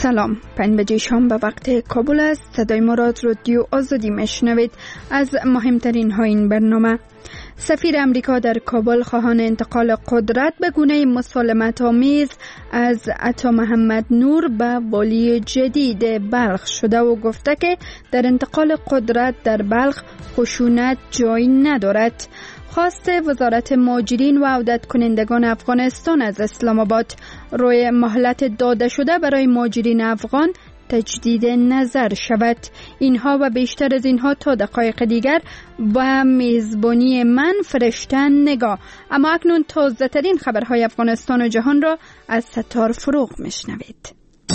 سلام، 5 بجه شام به وقت کابل است. صدای ما را رادیو آزادی میشنوید. از مهمترین ها این برنامه: سفیر امریکا در کابل خواهان انتقال قدرت به گونه مسالمت آمیز از عطا محمد نور به والی جدید بلخ شده و گفته که در انتقال قدرت در بلخ خشونت جای ندارد. خواست وزارت مهاجرین و عودت کنندگان افغانستان از اسلام آباد روی مهلت داده شده برای مهاجرین افغان تجدید نظر شود. اینها و بیشتر از اینها تا دقایق دیگر با میزبانی من فرشته نگاه. اما اکنون تازه ترین خبرهای افغانستان و جهان را از ستار فروغ میشنوید.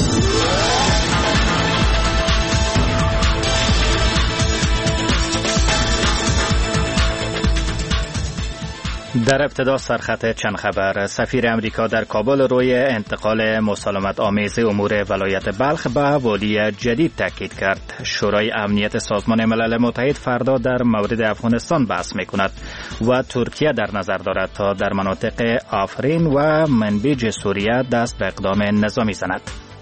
در ابتدا سرخط چند خبر. سفیر امریکا در کابل روی انتقال مسالمت آمیز امور ولایت بلخ به والی جدید تاکید کرد. شورای امنیت سازمان ملل متحد فردا در مورد افغانستان بحث می‌کند و ترکیه در نظر دارد تا در مناطق آفرین و منبیج سوریه دست به اقدام نظامی زند.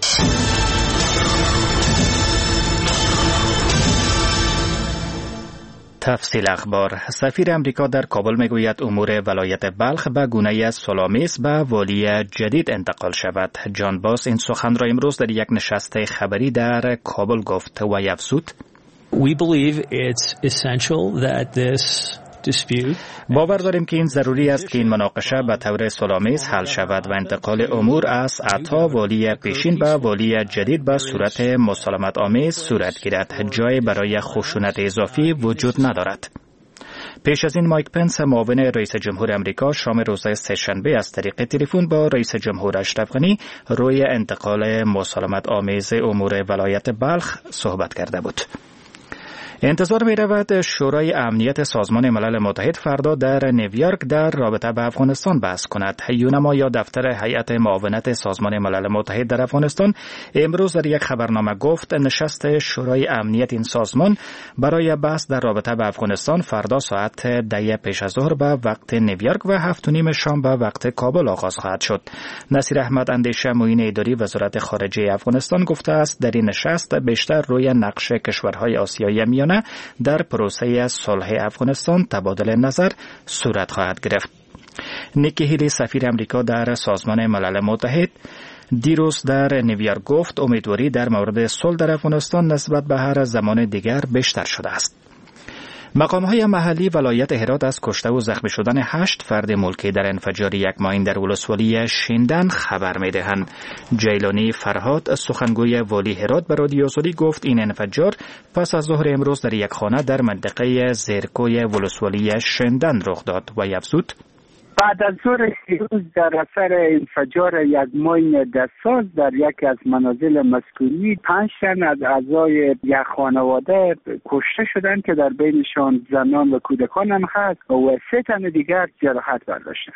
تفصیل اخبار. سفیر امریکا در کابل میگوید امور ولایت بلخ به گونه سلامیس به والی جدید انتقال شود. جان باس این سخن را امروز در یک نشست خبری در کابل گفت و افزود: We believe it's essential that this باور داریم که این ضروری است که این مناقشه به طور سلامیز حل شود و انتقال امور از عطا والی پیشین به والی جدید به صورت مسالمت آمیز صورت گیرد. جای برای خشونت اضافی وجود ندارد. پیش از این مایک پنس معاون رئیس جمهور امریکا شام روز سه‌شنبه از طریق تلفن با رئیس جمهور اشرف غنی روی انتقال مسالمت آمیز امور ولایت بلخ صحبت کرده بود. انتظار می رود شورای امنیت سازمان ملل متحد فردا در نیویورک در رابطه به افغانستان بحث کند. یونما یا دفتر هیئت معاونت سازمان ملل متحد در افغانستان امروز در یک خبرنامه گفت نشست شورای امنیت این سازمان برای بحث در رابطه به افغانستان فردا ساعت 10 پیش از ظهر به وقت نیویورک و 7:30 شام به وقت کابل آغاز خواهد شد. نصیر احمد اندیشه معین اداری وزارت خارجه افغانستان گفته است در این نشست بیشتر روی نقش کشورهای آسیای میانه در پروسه صلح افغانستان تبادل نظر صورت خواهد گرفت. نیکی هیلی سفیر امریکا در سازمان ملل متحد دیروز در نیویورک گفت امیدواری در مورد صلح در افغانستان نسبت به هر زمان دیگر بیشتر شده است. مقام‌های محلی ولایت هرات از کشته و زخمی شدن 8 فرد ملکی در انفجار یک ماین در ولسوالی شیندن خبر می‌دهند. جیلانی فرهاد سخنگوی والی هرات به رادیو آزادی گفت این انفجار پس از ظهر امروز در یک خانه در منطقه زیرکوی ولسوالی شیندن رخ داد و افزود: بعد از ظهر دیروز در اثر انفجار یک ماین دستساز در یکی از منازل مسکونی 5 تن از اعضای یک خانواده کشته شدند که در بینشان زنان و کودکان هم هست و 3 تن دیگر جراحت برداشتند.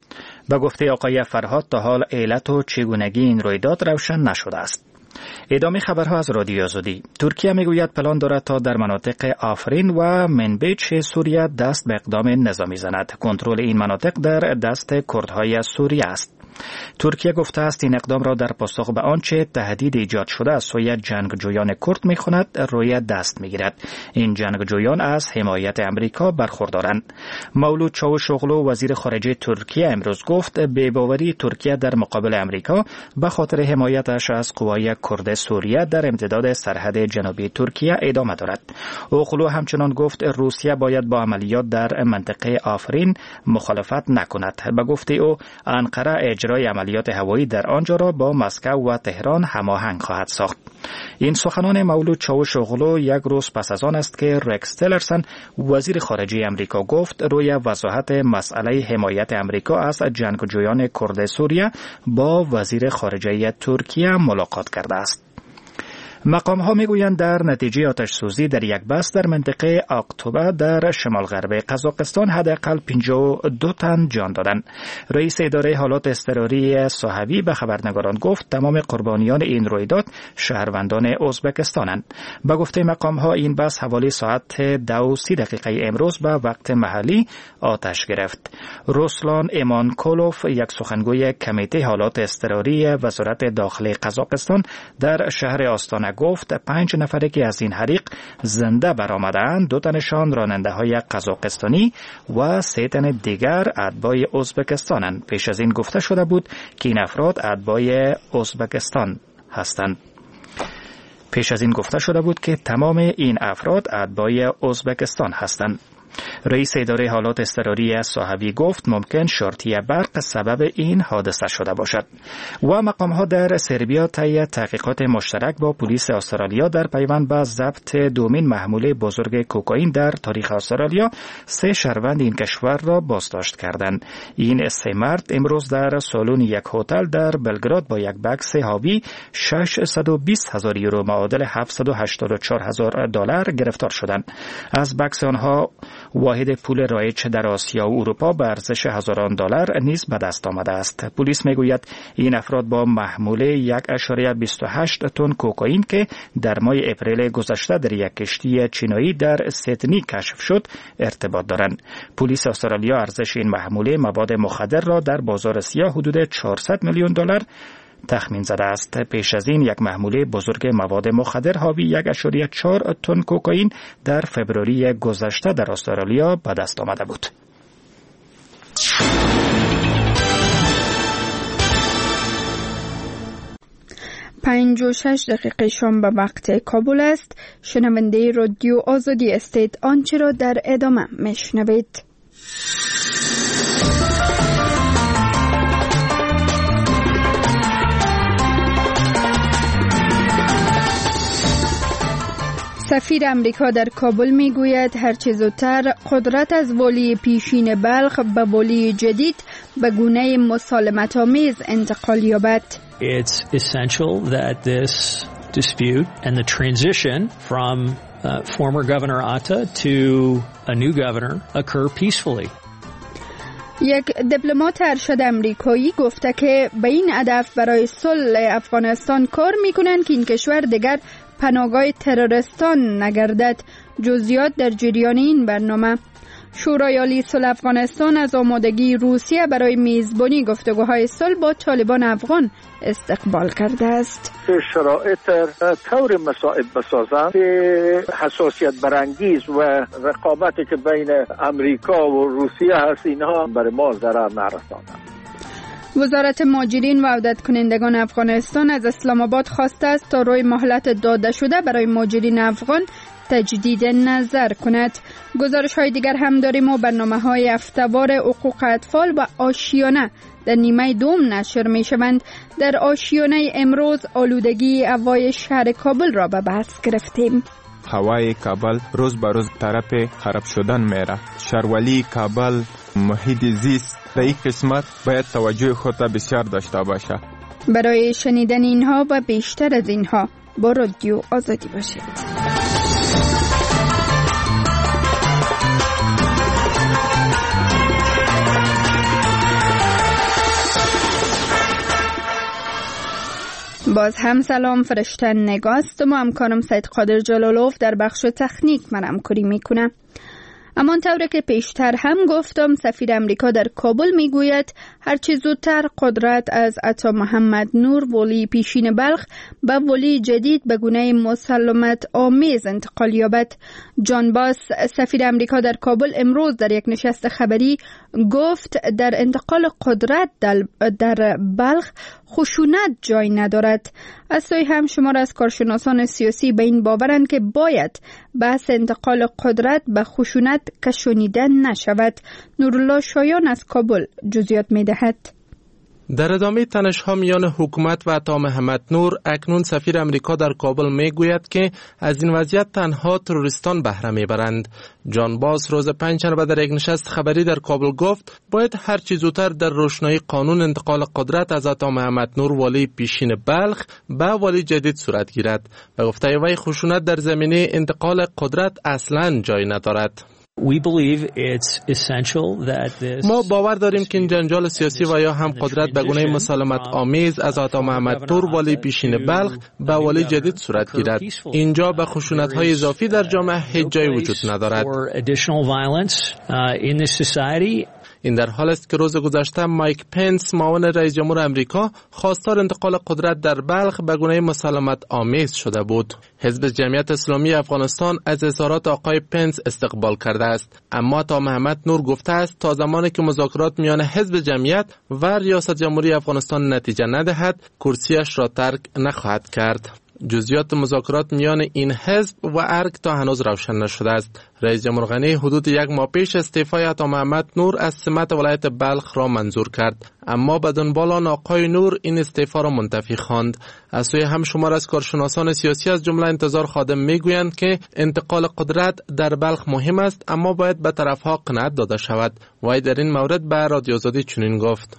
به گفته آقای فرهاد تا حال علت و چگونگی این رویداد روشن نشده است. ادامه خبرها از رادیو آزادی. ترکیه میگوید پلان دارد تا در مناطق آفرین و منبیج سوریه دست به اقدام نظامی زند. کنترل این مناطق در دست کردهای سوریه است. ترکیه گفته است این اقدام را در پاسخ به آنچه تهدید ایجاد شده از سوی جنگجویان کرد می‌خواند روی دست می‌گیرد. این جنگجویان از حمایت امریکا برخوردارند. مولود چاوشوغلو وزیر خارجه ترکیه امروز گفت بی‌باوری ترکیه در مقابل امریکا به خاطر حمایتش از قوای کرد سوریه در امتداد سرحد جنوبی ترکیه ادامه دارد. اوغلو همچنان گفت روسیه باید با عملیات در منطقه آفرین مخالفت نکند. به گفته او انقره اجرای عملیات هوایی در آنجا را با مسکو و تهران هماهنگ خواهد ساخت. این سخنان مولود چاوشوغلو یک روز پس از آن است که رکس تیلرسن وزیر خارجه امریکا گفت روی وضاحت مسئله حمایت امریکا از جنگجویان کرد سوریه با وزیر خارجه ترکیه ملاقات کرده است. مقام ها میگویند در نتیجه آتش سوزی در یک بس در منطقه آقتوبه در شمال غرب قزاقستان حداقل 52 تن جان دادند. رئیس اداره حالات اضطراری صحوی به خبرنگاران گفت تمام قربانیان این رویداد شهروندان ازبکستانند. به گفته مقام ها این بس حوالی ساعت 2:30 امروز به وقت محلی آتش گرفت. روسلان ایمانکولوف یک سخنگوی کمیته حالات اضطراری وزارت داخلی قزاقستان در شهر آستانه گفت 5 نفری که از این حریق زنده برآمدند 2 تنشان راننده های قزاقستانی و 3 تن دیگر اتباع ازبکستانند. پیش از این گفته شده بود که این افراد اتباع ازبکستان هستند. تمام این افراد اتباع ازبکستان هستند. رئیس اداره حالات اضطراری صحوی گفت ممکن شورتی برق سبب این حادثه شده باشد. و مقام ها در سربیا طی تحقیقات مشترک با پلیس استرالیا در پیوند به ضبط دومین محموله بزرگ کوکائین در تاریخ استرالیا 3 شهروند این کشور را بازداشت کردند. این 3 مرد امروز در سالن یک هتل در بلگراد با یک بکس حاوی 620,000 یورو معادل $784,000 گرفتار شدند. از بکس آنها واحد پول رایج در آسیا و اروپا به ارزش هزاران دلار نیز به دست آمده است. پلیس میگوید این افراد با محموله 1.28 تن کوکائین که در ماه اپریل گذشته در یک کشتی چینایی در سیدنی کشف شد ارتباط دارند. پلیس استرالیا ارزش این محموله مواد مخدر را در بازار سیاه حدود $400 میلیون تخمین زده است. پیش از این یک محموله بزرگ مواد مخدر حاوی 1.4 تن کوکائین در فبروری گذشته در استرالیا به دست آمده بود. 5:06 شام به وقت کابل است. شنونده رادیو آزادی استید آنچه را در ادامه میشنوید. سفیر امریکا در کابل میگوید هرچه زودتر قدرت از والی پیشین بلخ به والی جدید به گونه مسالمت‌آمیز انتقال یابد. It's essential that this dispute and the transition from former Governor Atta to a new governor occur peacefully. یک دیپلمات ارشد امریکایی گفته که به این هدف برای صلح افغانستان کار میکنند که این کشور دیگر پناهگاه تروریستان نگردد. جزئیات در جریان این برنامه. شورای عالی صلح افغانستان از آمادگی روسیه برای میزبانی گفتگوهای صلح با طالبان افغان استقبال کرده است. شرایط طور مساعد بسازند که حساسیت برانگیز و رقابتی که بین امریکا و روسیه هست اینها برای ما ضرر نرسانند. وزارت مهاجرین و عودت کنندگان افغانستان از اسلام آباد خواسته است تا روی مهلت داده شده برای مهاجرین افغان تجدید نظر کند. گزارش‌های دیگر هم داریم و برنامه‌های هفته‌وار حقوق اطفال و آشیانه در نیمه دوم نشر می‌شوند. در آشیانه امروز آلودگی هوای شهر کابل را به بحث گرفتیم. هوای کابل روز به روز طرف خراب شدن میره. شهرولی کابل محیط زیست در این قسمت باید توجه خود را بسیار داشته باشه. برای شنیدن اینها و بیشتر از اینها با رادیو آزادی باشید. باز هم سلام، فرشته نگاست و همکارم سید قادر جلالوف در بخش تکنیک من همکاری میکنه. اما طوری که پیشتر هم گفتم سفیر امریکا در کابل میگوید هرچی زودتر قدرت از عطا محمد نور والی پیشین بلخ به والی جدید به گونه مسالمت آمیز انتقال یابد. جان باس سفیر امریکا در کابل امروز در یک نشست خبری گفت در انتقال قدرت در بلخ خشونت جای ندارد. از سوی هم شمار از کارشناسان سیاسی به این باورند که باید بحث انتقال قدرت به خشونت کشانیده نشود. نورالله شایان از کابل جزئیات می دهد. در ادامه تنش‌ها میان حکومت و عطا محمد نور، اکنون سفیر امریکا در کابل میگوید که از این وضعیت تنها تروریستان بهره میبرند. جان باس روز پنجشنبه در یک نشست خبری در کابل گفت باید هر چه زودتر در روشنایی قانون انتقال قدرت از عطا محمد نور والی پیشین بلخ به والی جدید صورت گیرد. به گفته وی خشونت در زمینه انتقال قدرت اصلاً جای ندارد. ما باور داریم که این جنجال سیاسی و یا هم قدرت به گونه مسالمت آمیز از عطا محمد نور والی پیشین بلخ به والی جدید صورت گیرد. اینجا به خشونت‌های اضافی در جامعه هیچ جای وجود ندارد. این در حال است که روز گذشته مایک پنس معاون رئیس جمهور امریکا خواستار انتقال قدرت در بلخ به گونه مسالمت آمیز شده بود. حزب جمعیت اسلامی افغانستان از اظهارات آقای پنس استقبال کرده است، اما عطا محمد نور گفته است تا زمانی که مذاکرات میان حزب جمعیت و ریاست جمهوری افغانستان نتیجه ندهد کرسیش را ترک نخواهد کرد. جزئیات مذاکرات میان این حزب و ارگ تا هنوز روشن نشده است. رئیس جمهور غنی حدود یک ماه پیش استعفای عطا محمد نور از سمت ولایت بلخ را منظور کرد، اما به دنبال آن آقای نور این استعفا را منتفی خواند. از سوی هم شمار از کارشناسان سیاسی از جمله انتظار خادم میگویند که انتقال قدرت در بلخ مهم است، اما باید به طرفها قناعت داده شود. وی در این مورد به رادیو آزادی چنین گفت: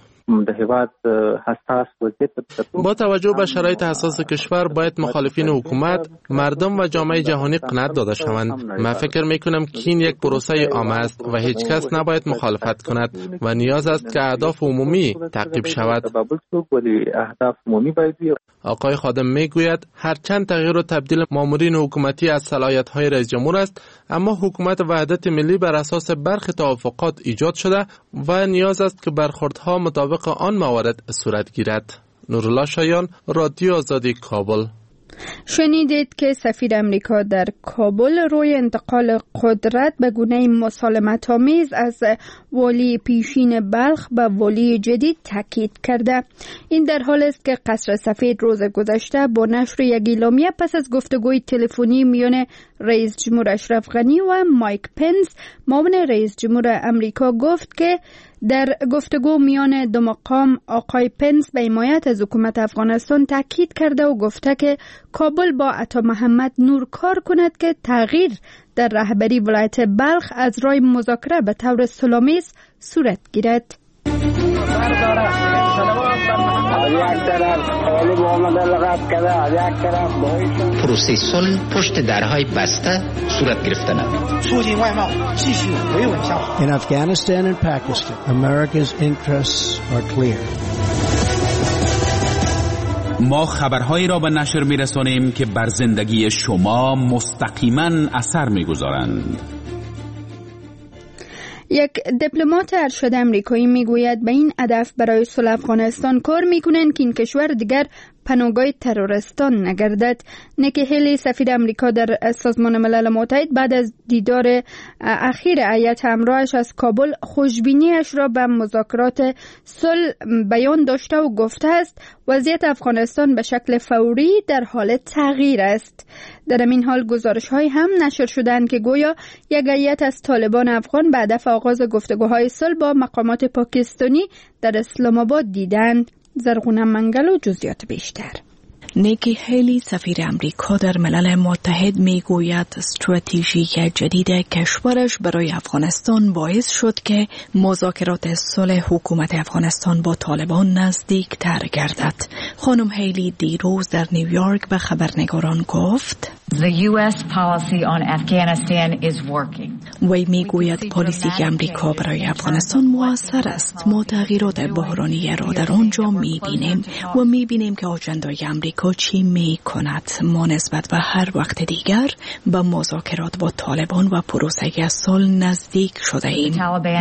با توجه به شرایط حساس کشور باید مخالفین حکومت، مردم و جامعه جهانی قناعت داده شوند. من فکر میکنم که این یک پروسه عام است و هیچ کس نباید مخالفت کند و نیاز است که اهداف عمومی تعقیب شود. آقای خادم میگوید هرچند تغییر و تبدیل مامورین حکومتی از صلاحیت‌های رئیس جمهور است، اما حکومت وحدت ملی بر اساس برخی توافقات ایجاد شده و نیاز است که برخوردها مطابق آن موارد صورت گیرد. نورالله شایان، رادیو آزادی، کابل. شنیدید که سفیر امریکا در کابل روی انتقال قدرت به گونه مسالمت آمیز از والی پیشین بلخ به والی جدید تاکید کرده. این در حال است که قصر سفید روز گذشته با نشر یک اعلامیه پس از گفتگوی تلفنی میان رئیس جمهور اشرف غنی و مایک پنس معاون رئیس جمهور امریکا گفت که در گفتگو میان دو مقام آقای پنس به حمایت از حکومت افغانستان تاکید کرده و گفته که کابل با عطا محمد نور کار کند که تغییر در رهبری ولایت بلخ از راه مذاکره به طور صلح‌آمیز صورت گیرد. پروسه صلح پشت درهای بسته صورت گرفتند. In Afghanistan and Pakistan, America's interests are clear. ما خبرهایی را به نشر می‌رسانیم که بر زندگی شما مستقیما اثر می‌گذارند. یک دیپلمات ارشد امریکایی میگوید به این هدف برای صلح افغانستان کار میکنند که این کشور دیگر پناهگاه تروریستان نگردد. نیکی هیلی سفیر امریکا در سازمان ملل متحد بعد از دیدار اخیر هیئت همراهش از کابل خوشبینیش را به مذاکرات صلح بیان داشته و گفته است وضعیت افغانستان به شکل فوری در حال تغییر است. در این حال گزارش‌های هم نشر شدند که گویا یک هیئت از طالبان افغان به هدف آغاز گفتگوهای صلح با مقامات پاکستانی در اسلام آباد دیدند. زرغونه منگل و جزئیات بیشتر. نیکی هیلی سفیر امریکا در ملل متحد میگوید استراتژی جدید کشورش برای افغانستان باعث شد که مذاکرات صلح حکومت افغانستان با طالبان نزدیک تر گردد. خانم هیلی دیروز در نیویورک به خبرنگاران گفت The US policy on Afghanistan is working. وی میگوید پالیسی امریکا برای افغانستان مؤثر است. ما تغییرات بحرانی را در آنجا میبینیم و میبینیم که آجندای امریکا چی میکند. ما نسبت به هر وقت دیگر به مذاکرات با طالبان و پروسه صلح نزدیک شده ایم.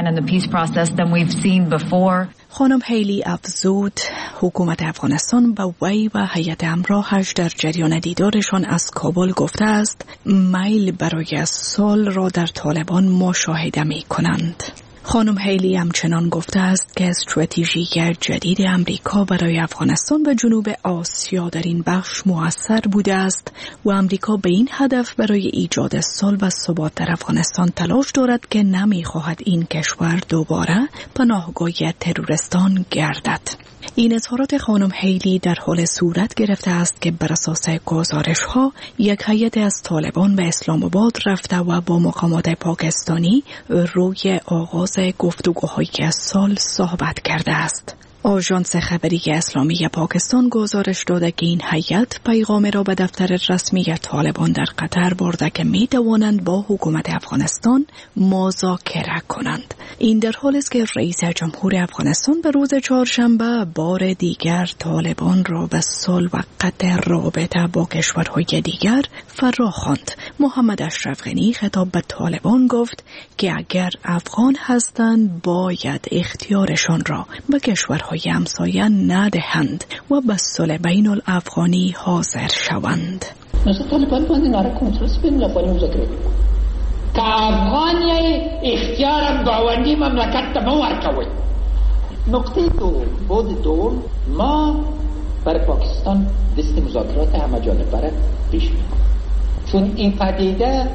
خانم هیلی افزود حکومت افغانستان به وی و هیئت همراهش در جریان دیدارشان از کابل گفته است میل برای صلح را در طالبان مشاهده می کنند. خانم هیلی همچنان گفته است که استراتژی جدید امریکا برای افغانستان و جنوب آسیا در این بخش مؤثر بوده است و امریکا به این هدف برای ایجاد صلح و ثبات در افغانستان تلاش دارد که نمی‌خواهد این کشور دوباره پناهگاه تروریستان گردد. این اظهارات خانم هیلی در حال صورت گرفته است که بر اساس گزارش‌ها یک هیئت از طالبان به اسلام آباد رفته و با مقامات پاکستانی روی آغاز گفتگوهای صلح صحبت کرده است. آژانس خبری اسلامی پاکستان گزارش داده که این هیئت پیغام را به دفتر رسمی طالبان در قطر برده که می توانند با حکومت افغانستان مذاکره کنند. این در حالی است که رئیس جمهور افغانستان به روز چهارشنبه بار دیگر طالبان را به صلح و قطع رابطه با کشورهای دیگر فراخواند. محمد اشرف غنی خطاب به طالبان گفت که اگر افغان هستند باید اختیارشان را به کشورهای همسایه ندهند و به صلح بین الافغانی حاضر شوند. مثلا طالبان باید ناره کنترس بین الافغانی مذاکره کنند که افغان اختیار گاوندی مملکت تا ورکوي. نقطه دوم ما برای پاکستان دست مذاکرات همه جانبه پیش می‌کنیم، چون این پدیده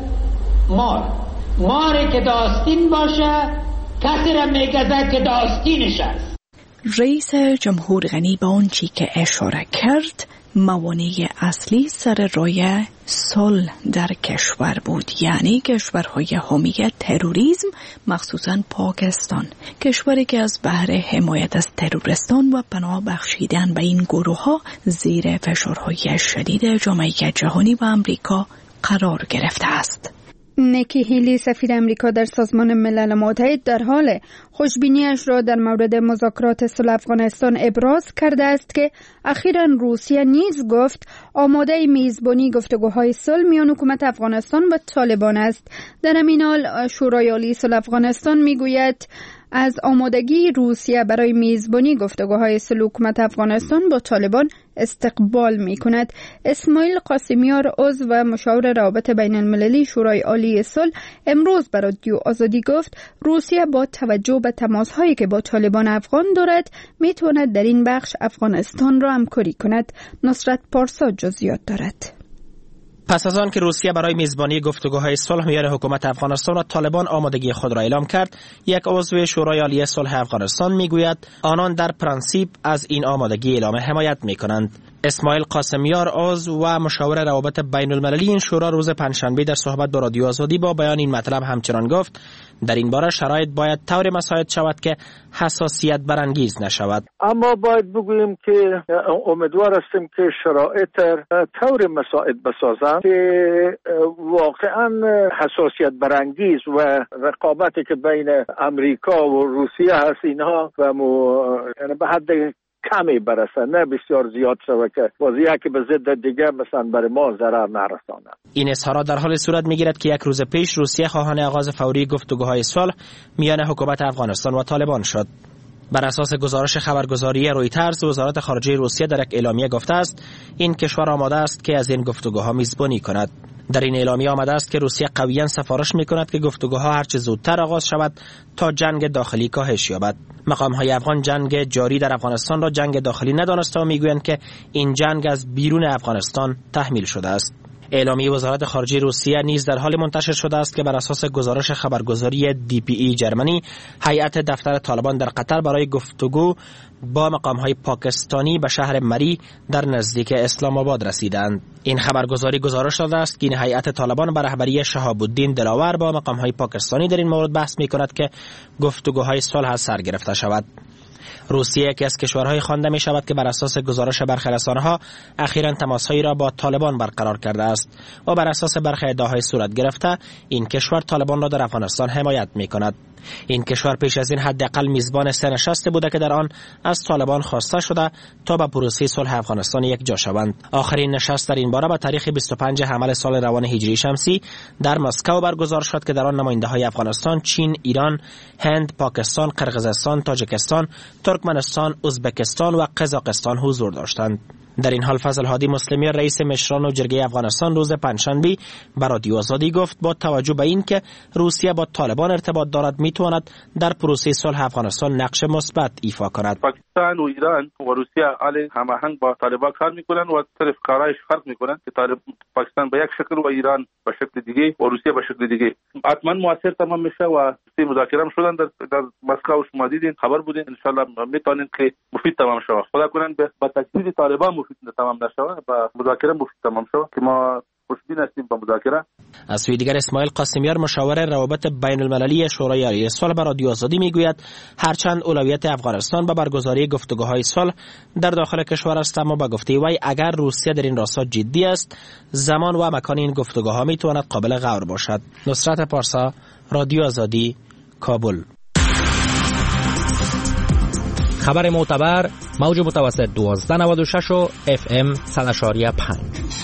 ماری که داستین باشه کسی را میگذد که داستینش است. رئیس جمهور غنی به آن چی که اشاره کرد موانع اصلی سر راه صلح در کشور بود، یعنی کشورهای حامی تروریسم، مخصوصا پاکستان، کشوری که از بهر حمایت از تروریستان و پناه بخشیدن به این گروه ها زیر فشارهای شدید جامعه جهانی و امریکا قرار گرفته است. نیکی هیلی سفیر امریکا در سازمان ملل متحد در حال خوشبینیش را در مورد مذاکرات صلح افغانستان ابراز کرده است که اخیراً روسیه نیز گفت آماده میزبانی گفتگوهای صلح میان حکومت افغانستان و طالبان است. در همین حال شورای عالی صلح افغانستان میگوید از آمادگی روسیه برای میزبانی گفتگوهای صلح حکومت افغانستان با طالبان استقبال می‌کند. اسماعیل قاسمیار عضو و مشاور روابط بین المللی شورای عالی صلح امروز به رادیو آزادی گفت روسیه با توجه به تماس‌هایی که با طالبان افغان دارد می‌تواند در این بخش افغانستان را همکاری کند. نصرت پارسا جزئیات دارد. پس از آن که روسیه برای میزبانی گفتگوهای صلح میان حکومت افغانستان و طالبان آمادگی خود را اعلام کرد، یک عضو شورای عالی صلح افغانستان میگوید آنان در پرانسیپ از این آمادگی اعلام حمایت میکنند. اسماعیل قاسمیار عضو و مشاور روابط بین المللی این شورا روز پنجشنبه در صحبت با رادیو آزادی با بیان این مطلب همچنان گفت در این باره شرایط باید طور مساعد شود که حساسیت برانگیز نشود. اما باید بگوییم که امیدوار هستیم که شرایط طور مساعد بسازند که واقعا حساسیت برانگیز و رقابتی که بین امریکا و روسیه هست اینها به حد کمی برسه، نه بسیار زیاد شود که وضعیت که به ضد دیگه مثلا برای ما ضرر نرسانه. این اظهارات در حال صورت میگیرد که یک روز پیش روسیه خواهان آغاز فوری گفتگوهای صلح میان حکومت افغانستان و طالبان شد. بر اساس گزارش خبرگزاری رویترز، وزارت خارجه روسیه در یک اعلامیه گفته است این کشور آماده است که از این گفتگوها میزبانی کند. در این اعلامیه آمده است که روسیه قویاً سفارش میکند که گفتگوها هرچه زودتر آغاز شود تا جنگ داخلی کاهش یابد. مقام‌های افغان جنگ جاری در افغانستان را جنگ داخلی ندانسته و میگویند که این جنگ از بیرون افغانستان تحمیل شده است. اعلامیه وزارت خارجه روسیه نیز در حال منتشر شده است که بر اساس گزارش خبرگزاری DPE جرمنی، هیئت دفتر طالبان در قطر برای گفتگو با مقام‌های پاکستانی به شهر مری در نزدیک اسلام آباد رسیدند. این خبرگزاری گزارش داده است که این هیئت طالبان به رهبری شهاب الدین دلاور با مقام‌های پاکستانی در این مورد بحث می‌کند که گفتگوهای صلح سر گرفته شود. روسیه یکی از کشورهای خوانده می شود که بر اساس گزارش برخی رسانه‌ها اخیراً تماس‌هایی را با طالبان برقرار کرده است و بر اساس برخی ادعاهای صورت گرفته این کشور طالبان را در افغانستان حمایت می کند. این کشور پیش از این حداقل میزبان 3 نشست بوده که در آن از طالبان خواسته شده تا به پروسه صلح افغانستان یک جا شوند. آخرین نشست در این باره به تاریخ 25 حمل سال روان هجری شمسی در مسکو برگزار شد که در آن نماینده‌های افغانستان، چین، ایران، هند، پاکستان، قرقیزستان، تاجیکستان، ترکمنستان، ازبکستان و قزاقستان حضور داشتند. در این حال فضل هادی مسلمی رئیس مشران و جرگه افغانستان روز پنجشنبه بر رادیو آزادی گفت با توجه به این که روسیه با طالبان ارتباط دارد میتواند در پروسه صلح افغانستان نقش مثبت ایفا کند. پاکستان و ایران و روسیه علی هماهنگ با طالبان کار میکنن و طرف کارایش فرق میکنن که پاکستان به یک شکل و ایران به شکل دیگه و روسیه به شکل دیگه. حتما موثر تمام میشه و مذاکره هم شدن در مسکو و شما دیدین خبر بودین. ان شاء الله میتونن که مفید تمام شه. خدا کنن به تجدید طالبان مفید تمام نشه و مذاکره مفید تمام شه که ما خوشبین هستیم با مذاکره. از سوی دیگر اسماعیل قاسمیار مشاور روابط بین المللی شورای عالی صلح بر رادیو آزادی میگوید هرچند اولویت افغانستان به برگزاری گفتگوهای صلح در داخل کشور است، اما با گفته وی اگر روسیه در این راستا جدی است زمان و مکان این گفتگوها میتواند قابل غور باشد. نصرت پارسا، رادیو آزادی، کابل. خبر معتبر موج متوسط 1296 و FM 100.5.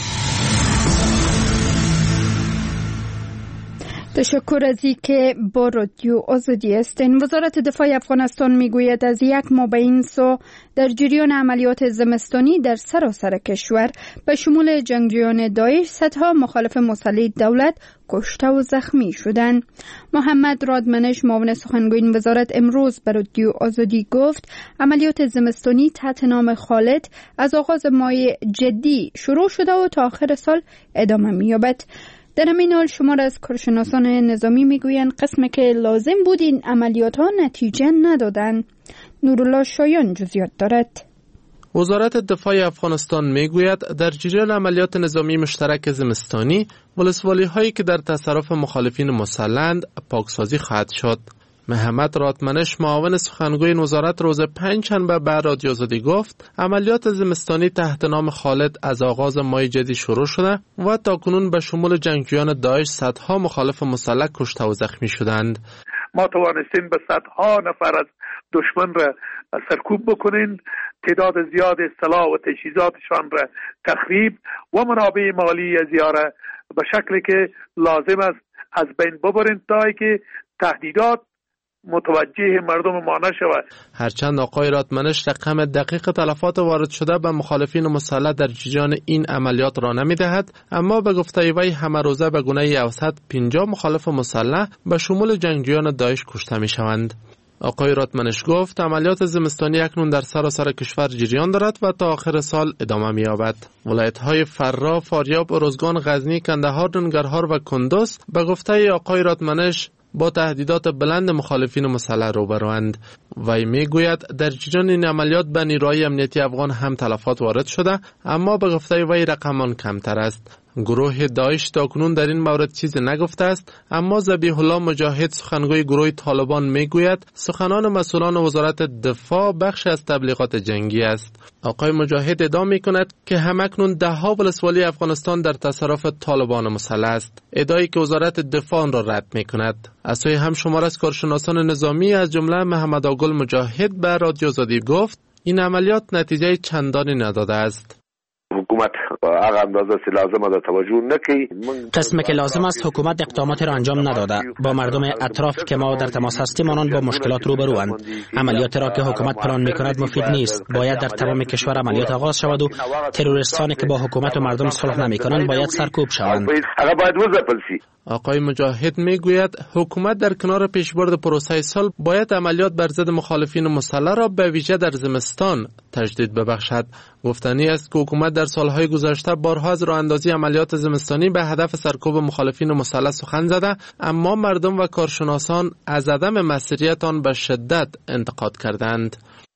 تشکر از اینکه با رادیو آزادی هستین. وزارت دفاع افغانستان میگوید از یک ماه به این سو در جریان عملیات زمستانی در سراسر کشور به شمول جنگجویان داعش صدها مخالف مسلح دولت کشته و زخمی شدند. محمد رادمنش معاون سخنگوی وزارت امروز به رادیو آزادی گفت عملیات زمستانی تحت نام خالد از آغاز ماه جدی شروع شده و تا آخر سال ادامه می‌یابد. در همین حال شمار از کارشناسان نظامی میگویند قسمی که لازم بود این عملیات ها نتیجه ندادند. نورالله شایان جزئیات دارد. وزارت دفاع افغانستان میگوید در جریان عملیات نظامی مشترک زمستانی ولسوالی هایی که در تصرف مخالفین مسلح‌اند پاکسازی خواهد شد. محمد رادمنش معاون سخنگوی این وزارت روز پنجشنبه به رادیو آزادی گفت عملیات زمستانی تحت نام خالد از آغاز ماه جدی شروع شده و تاکنون به شمول جنگجویان داعش صدها مخالف مسلح کشته و زخمی شدند. ما توانستیم به صدها نفر از دشمن را سرکوب بکنیم، تعداد زیاد سلاح و تجهیزاتشان را تخریب و منابع مالی زیاره به شکلی که لازم است از بین ببریم تا که تهدیدات متوجه مردم ما نشود. هرچند آقای رادمنش رقم دقیق تلفات وارد شده به مخالفین مسلح در جریان این عملیات را نمی‌دهد، اما به گفته وی همه روزه به گونه اوسط 50 مخالف مسلح به شمول جنگجویان داعش کشته می‌شوند. آقای رادمنش گفت عملیات زمستانی اکنون در سراسر کشور جریان دارد و تا آخر سال ادامه می‌یابد. ولایت‌های فرا، فاریاب، ارزگان، غزنی، کندهار، ننگرهار و کندوز به گفته آقای رادمنش با تهدیدات بلند مخالفین مسلح روبروند. وی میگوید در جریان این عملیات به نیروهای امنیتی افغان هم تلفات وارد شده، اما به گفته وی رقمان کمتر است. گروه داعش تاکنون در این مورد چیزی نگفته است، اما ذبیح الله مجاهد سخنگوی گروه طالبان میگوید سخنان مسئولان وزارت دفاع بخش از تبلیغات جنگی است. آقای مجاهد ادعا میکند که همکنون ده‌ها ولسوالی افغانستان در تصرف طالبان مسلح است، ادعایی که وزارت دفاع آن را رد میکند. از سوی هم شمار از کارشناسان نظامی از جمله محمد آگل مجاهد به رادیو آزادی گفت این عملیات نتیجه چندانی نداده است. حکومت هغه اندازه چې لازمه ده توجه نکړي. قسمی که لازم است حکومت اقدامات را انجام نداده. با مردم اطراف که ما در تماس هستیم آنان با مشکلات روبروند. عملیات را که حکومت پلان میکند مفید نیست. باید در تمام کشور عملیات آغاز شود و تروریستانی که با حکومت و مردم صلح نمیکنند باید سرکوب شوند. هغه باید وځپل شي. آقای مجاهد میگوید حکومت در کنار پیشبرد پروسه صلح باید عملیات بر ضد مخالفین مسلح را به ویژه در زمستان تجدید ببخشد. گفتنی است که حکومت در سالهای گذشته بارها از راه‌اندازی عملیات زمستانی به هدف سرکوب مخالفین مسلح سخن زده، اما مردم و کارشناسان از عدم مسئولیت آن به شدت انتقاد کردند.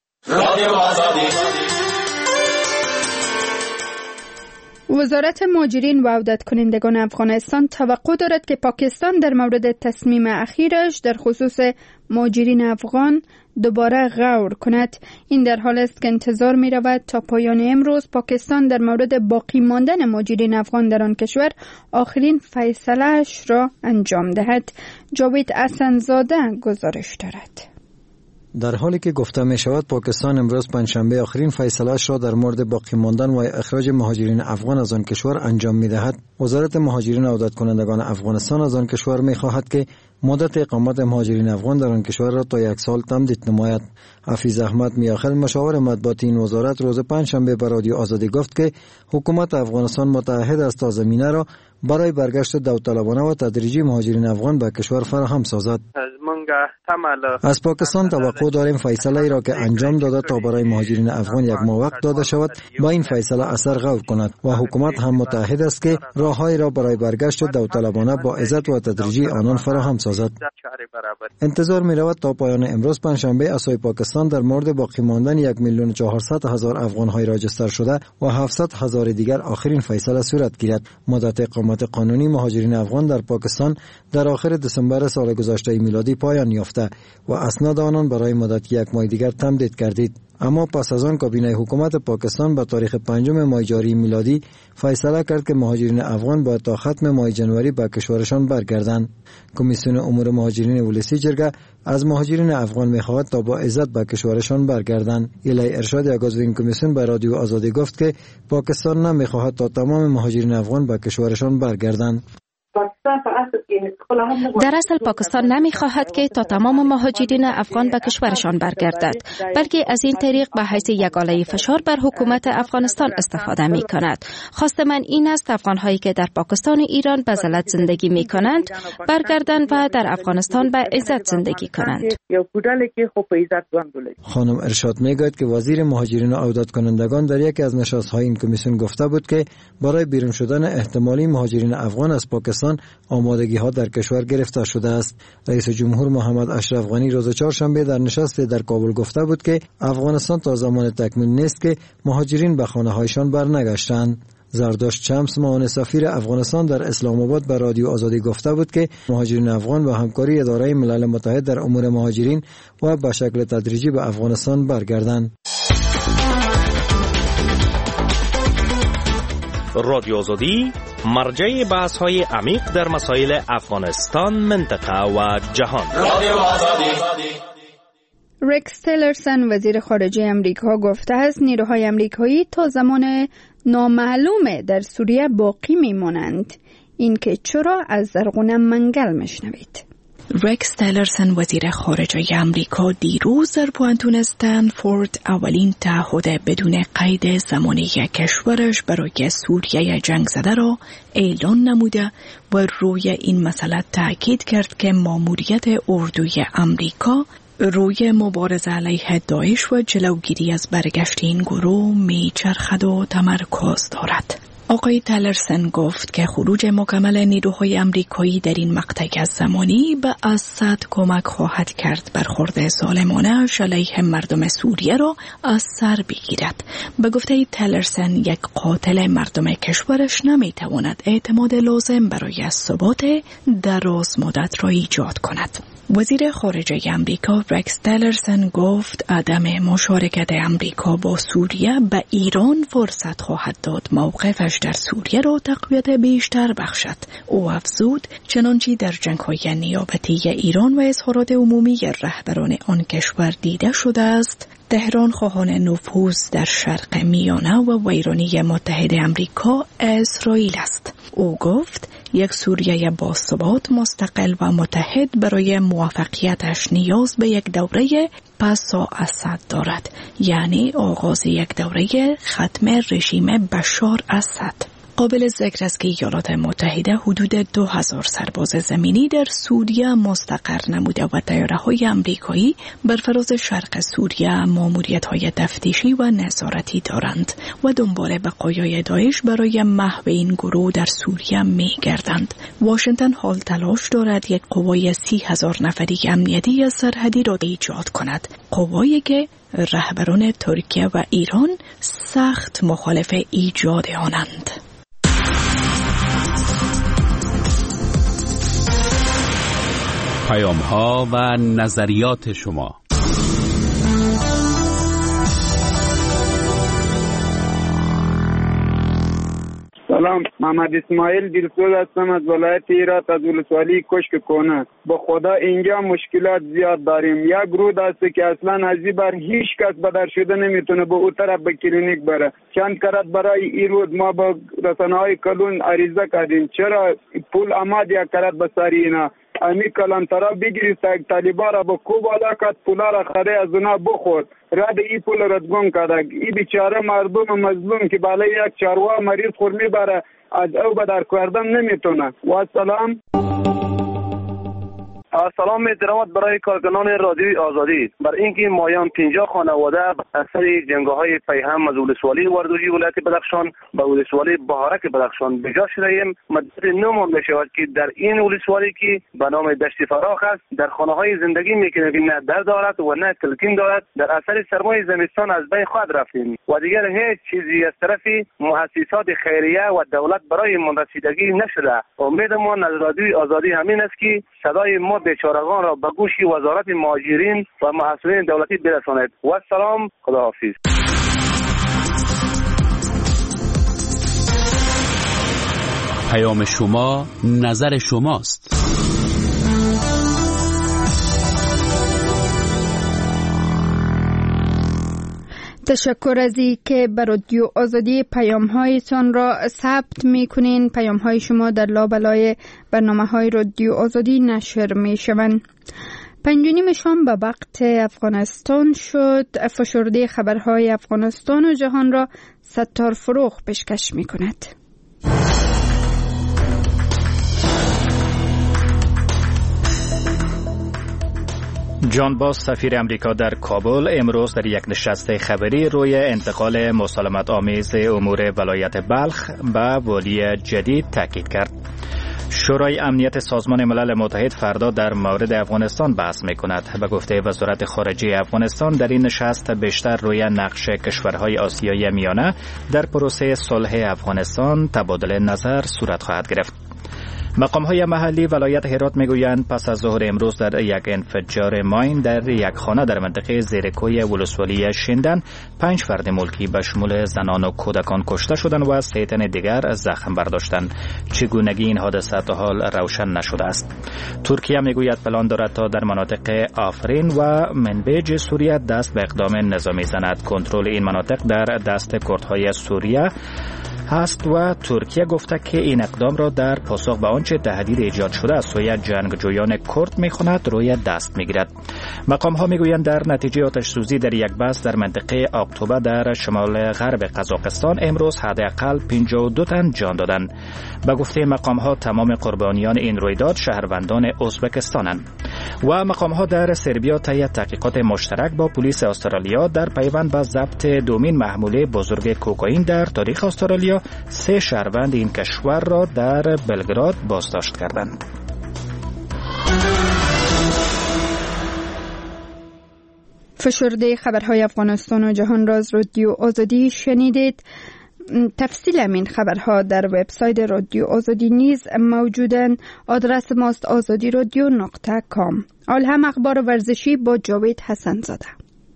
وزارت مهاجرین و عودت کنندگان افغانستان توقع دارد که پاکستان در مورد تصمیم اخیرش در خصوص مهاجرین افغان دوباره غور کند. این در حال است که انتظار می رود تا پایان امروز پاکستان در مورد باقی ماندن مهاجرین افغان در آن کشور آخرین فیصله‌اش را انجام دهد. جاوید حسن‌زاده گزارش دارد. در حالی که گفته می شود پاکستان امروز پنجشنبه آخرین فیصله‌اش را در مورد باقی ماندن و اخراج مهاجرین افغان از آن کشور انجام می دهد، وزارت مهاجرین و عودت کنندگان افغانستان از آن کشور می خواهد که مدت اقامت مهاجرین افغان در آن کشور را تا 1 سال تمدید نماید. حفیظ احمد میاخیل مشاور مطبوعاتی این وزارت روز پنجشنبه به رادیو آزادی گفت که حکومت افغانستان متعهد است تا زمینه را برای برگشت داوطلبانه و تدریجی مهاجرین افغان به کشور فراهم سازد. از پاکستان توقع داریم فیصله ای را که انجام داده تا برای مهاجرین افغان 1 ماه وقت داده شود با این فیصله اثر غور کند و حکومت هم متعهد است که راههایی را برای برگشت داوطلبانه با عزت و تدریجی آنان فراهم سازد. انتظار می رود تا پایان امروز پنجشنبه اسای پاکستان در مورد باقی ماندن 1,400,000 افغان های راجستر شده و 700,000 دیگر آخرین فیصله صورت گیرد. مدت اقامت قانونی مهاجرین افغان در پاکستان در آخر دسامبر سال گذشته میلادی پایان یافته و اسناد آنان برای مدت 1 ماه دیگر تمدید گردید. اما پس از آن کابینه حکومت پاکستان به تاریخ 5 ماه جاری میلادی فیصله کرد که مهاجرین افغان باید تا ختم ماه جنوری به کشورشان برگردند. کمیسیون امور مهاجرین ولسی جرگه از مهاجرین افغان می‌خواهد تا با عزت به کشورشان برگردند. ایلی ارشاد عضو این کمیسیون به رادیو آزادی گفت که پاکستان نمی‌خواهد تا تمام مهاجرین افغان به کشورشان برگردند. در اصل پاکستان نمی‌خواهد که تا تمام مهاجرین افغان به کشورشان برگردد، بلکه از این طریق به حیث یک آله فشار بر حکومت افغانستان استفاده می‌کند. خواست من این است افغان‌هایی که در پاکستان و ایران به ذلت زندگی می‌کنند برگردند و در افغانستان به عزت زندگی کنند. خانم ارشاد میگوید که وزیر مهاجرین و عودت کنندگان در یکی از نشست‌های این کمیسیون گفته بود که برای بیرون شدن احتمالی مهاجرین افغان از پاکستان آمادگی‌ها در کشور گرفته شده است. رئیس جمهور محمد اشرف غنی روز چهارشنبه در نشستی در کابل گفته بود که افغانستان تا زمان تکمیل نیست که مهاجرین به خانه‌هایشان برنگشتند. زرداشت شمس معاون سفیر افغانستان در اسلام آباد به رادیو آزادی گفته بود که مهاجرین افغان با همکاری اداره ملل متحد در امور مهاجرین و به شکل تدریجی به افغانستان برگردند. رادیو آزادی مرجع بحث‌های عمیق در مسائل افغانستان، منطقه و جهان. رکس تیلرسن وزیر خارجه امریکا گفته است نیروهای امریکایی تا زمان نامعلوم در سوریه باقی میمانند. این که چرا از زرغون منگل میشنوید. رکس تیلرسن وزیر خارجه امریکا دیروز در پوانتون استنفورد اولین تعهد بدون قید زمانی کشورش برای سوریه جنگ زده را اعلان نموده و روی این مسئله تاکید کرد که ماموریت اردوی امریکا روی مبارزه علیه داعش و جلوگیری از برگشت این گروه میچرخد و تمرکز دارد. آقای تیلرسن گفت که خروج مکمل نیروهای امریکایی در این مقطع از زمانی به اسد کمک خواهد کرد برخورد ظالمانه علیه مردم سوریه را از سر بگیرد. به گفته تیلرسن یک قاتل مردم کشورش نمیتواند اعتماد لازم برای ثبات دراز مدت را ایجاد کند. وزیر خارجه امریکا رکس تیلرسن گفت عدم مشارکت امریکا با سوریه به ایران فرصت خواهد داد موقفش در سوریه را تقویت بیشتر بخشد. او افزود چنانچه در جنگ‌های نیابتی ایران و اظهارات عمومی رهبران آن کشور دیده شده است، تهران خواهان نفوذ در شرق میانه و ویرانی متحد امریکا اسرائیل است. او گفت یک سوریه باثبات، مستقل و متحد برای موفقیتش نیاز به یک دوره پس از اسد دارد، یعنی آغاز یک دوره ختم رژیم بشار اسد. قابل ذکر است که ایالات متحده حدود 2000 سرباز زمینی در سوریه مستقر نموده و طیاره‌های آمریکایی بر فراز شرق سوریه ماموریت‌های تفتیشی و نظارتی دارند و دنبال بقایای داعش برای محو این گروه در سوریه می‌گردند. واشنگتن حال تلاش دارد یک قوای 30,000 نفری امنیتی سرحدی را ایجاد کند، قوایی که رهبران ترکیه و ایران سخت مخالف ایجاد آنند. پیام‌ها و نظریات شما. سلام، محمد اسماعیل دلسوز هستم از ولایت هرات از ولسوالی کشک کنه. به خدا اینجا مشکلات زیاد داریم. یک رود است که اصلا از این بر هیچ کس بدر شده نمیتونه به اون طرف به کلینیک بره. چند کرات برای این رود ما با رسانه‌های کلون عریضه کردیم چرا پول آمد یک کرات به سر اینا امی کلانترا بگیری طالبا را با کوب علا کد پولا را خره از اونا بخورد رد ای پول ردگون کدک ای بیچاره مردم مظلوم که بالای یک چاروه مریض خور میبره از او بدر کردن نمیتونه. و سلام. سلام می‌دارم برای کارکنان رادیوی آزادی بر اینکه مایان 50 خانواده اثر جنگ‌های پیهم از ولسوالی وردوجی ولایت بدخشان به ولسوالی بهارک بدخشان بجا شدیم. مدت 9 ماه می‌شود که در این ولسوالی که به نام دشت فراخ است در خانه‌های زندگی می‌کنیم که نه در دارد و نه تلقین دارد. در اثر سرمای زمستان از بین خود رفتیم و دیگر هیچ چیزی از طرف مؤسسات خیریه و دولت برای ما رسیدگی نشده. امیدمان از رادیوی آزادی همین است که صدای ما بیچارگان را به گوش وزارت مهاجرین و مسئولین دولتی برساند. و سلام، خداحافظ. پیام شما نظر شماست. تشکر از این که بر رادیو آزادی پیام هایتان را ثبت می کنین. پیام های شما در لابلای برنامه های رادیو آزادی نشر می شوند. 5:30 شام به وقت افغانستان شد. فشرده خبرهای افغانستان و جهان را ستار فروغ پیشکش می کند. جان باز سفیر امریکا در کابل امروز در یک نشست خبری روی انتقال مسالمت آمیز امور ولایت بلخ به والی جدید تاکید کرد. شورای امنیت سازمان ملل متحد فردا در مورد افغانستان بحث می‌کند. به گفته وزارت خارجه افغانستان در این نشست بیشتر روی نقش کشورهای آسیای میانه در پروسه صلح افغانستان تبادل نظر صورت خواهد گرفت. مقام‌های محلی ولایت هرات میگویند پس از ظهر امروز در یک انفجار ماین در یک خانه در منطقه زیرکوی ولسوالی شیندن 5 فرد ملکی به شمول زنان و کودکان کشته شدند و 3 تن دیگر زخم برداشتند. چگونگی این حادثه تا حال روشن نشده است. ترکیه میگوید پلان دارد تا در مناطق آفرین و منبج سوریه دست به اقدام نظامی زند. کنترل این مناطق در دست کردهای سوریه هست و ترکیه گفته که این اقدام را در پاسخ به آنچه تهدید ایجاد شده از سوی جنگجویان کرد می‌خواند روی دست می‌گیرد. مقام‌ها می‌گویند در نتیجه آتش سوزی در یک بس در منطقه آکتوبر در شمال غرب قزاقستان امروز حداقل 52 تن جان دادند. به گفته مقام‌ها تمام قربانیان این رویداد شهروندان ازبکستانند. و مقام‌ها در سربیا طی تحقیقات مشترک با پلیس استرالیا در پیوند به ضبط دومین محموله بزرگ کوکائین در تاریخ استرالیا 3 شهروند این کشور را در بلگراد بازداشت کردند. فشرده خبرهای افغانستان و جهان را از رادیو آزادی شنیدید. تفصیل این خبرها در وبسایت رادیو آزادی نیز موجودند. آدرس ماست azadiradio.com. حال هم اخبار ورزشی با جاوید حسن زاده.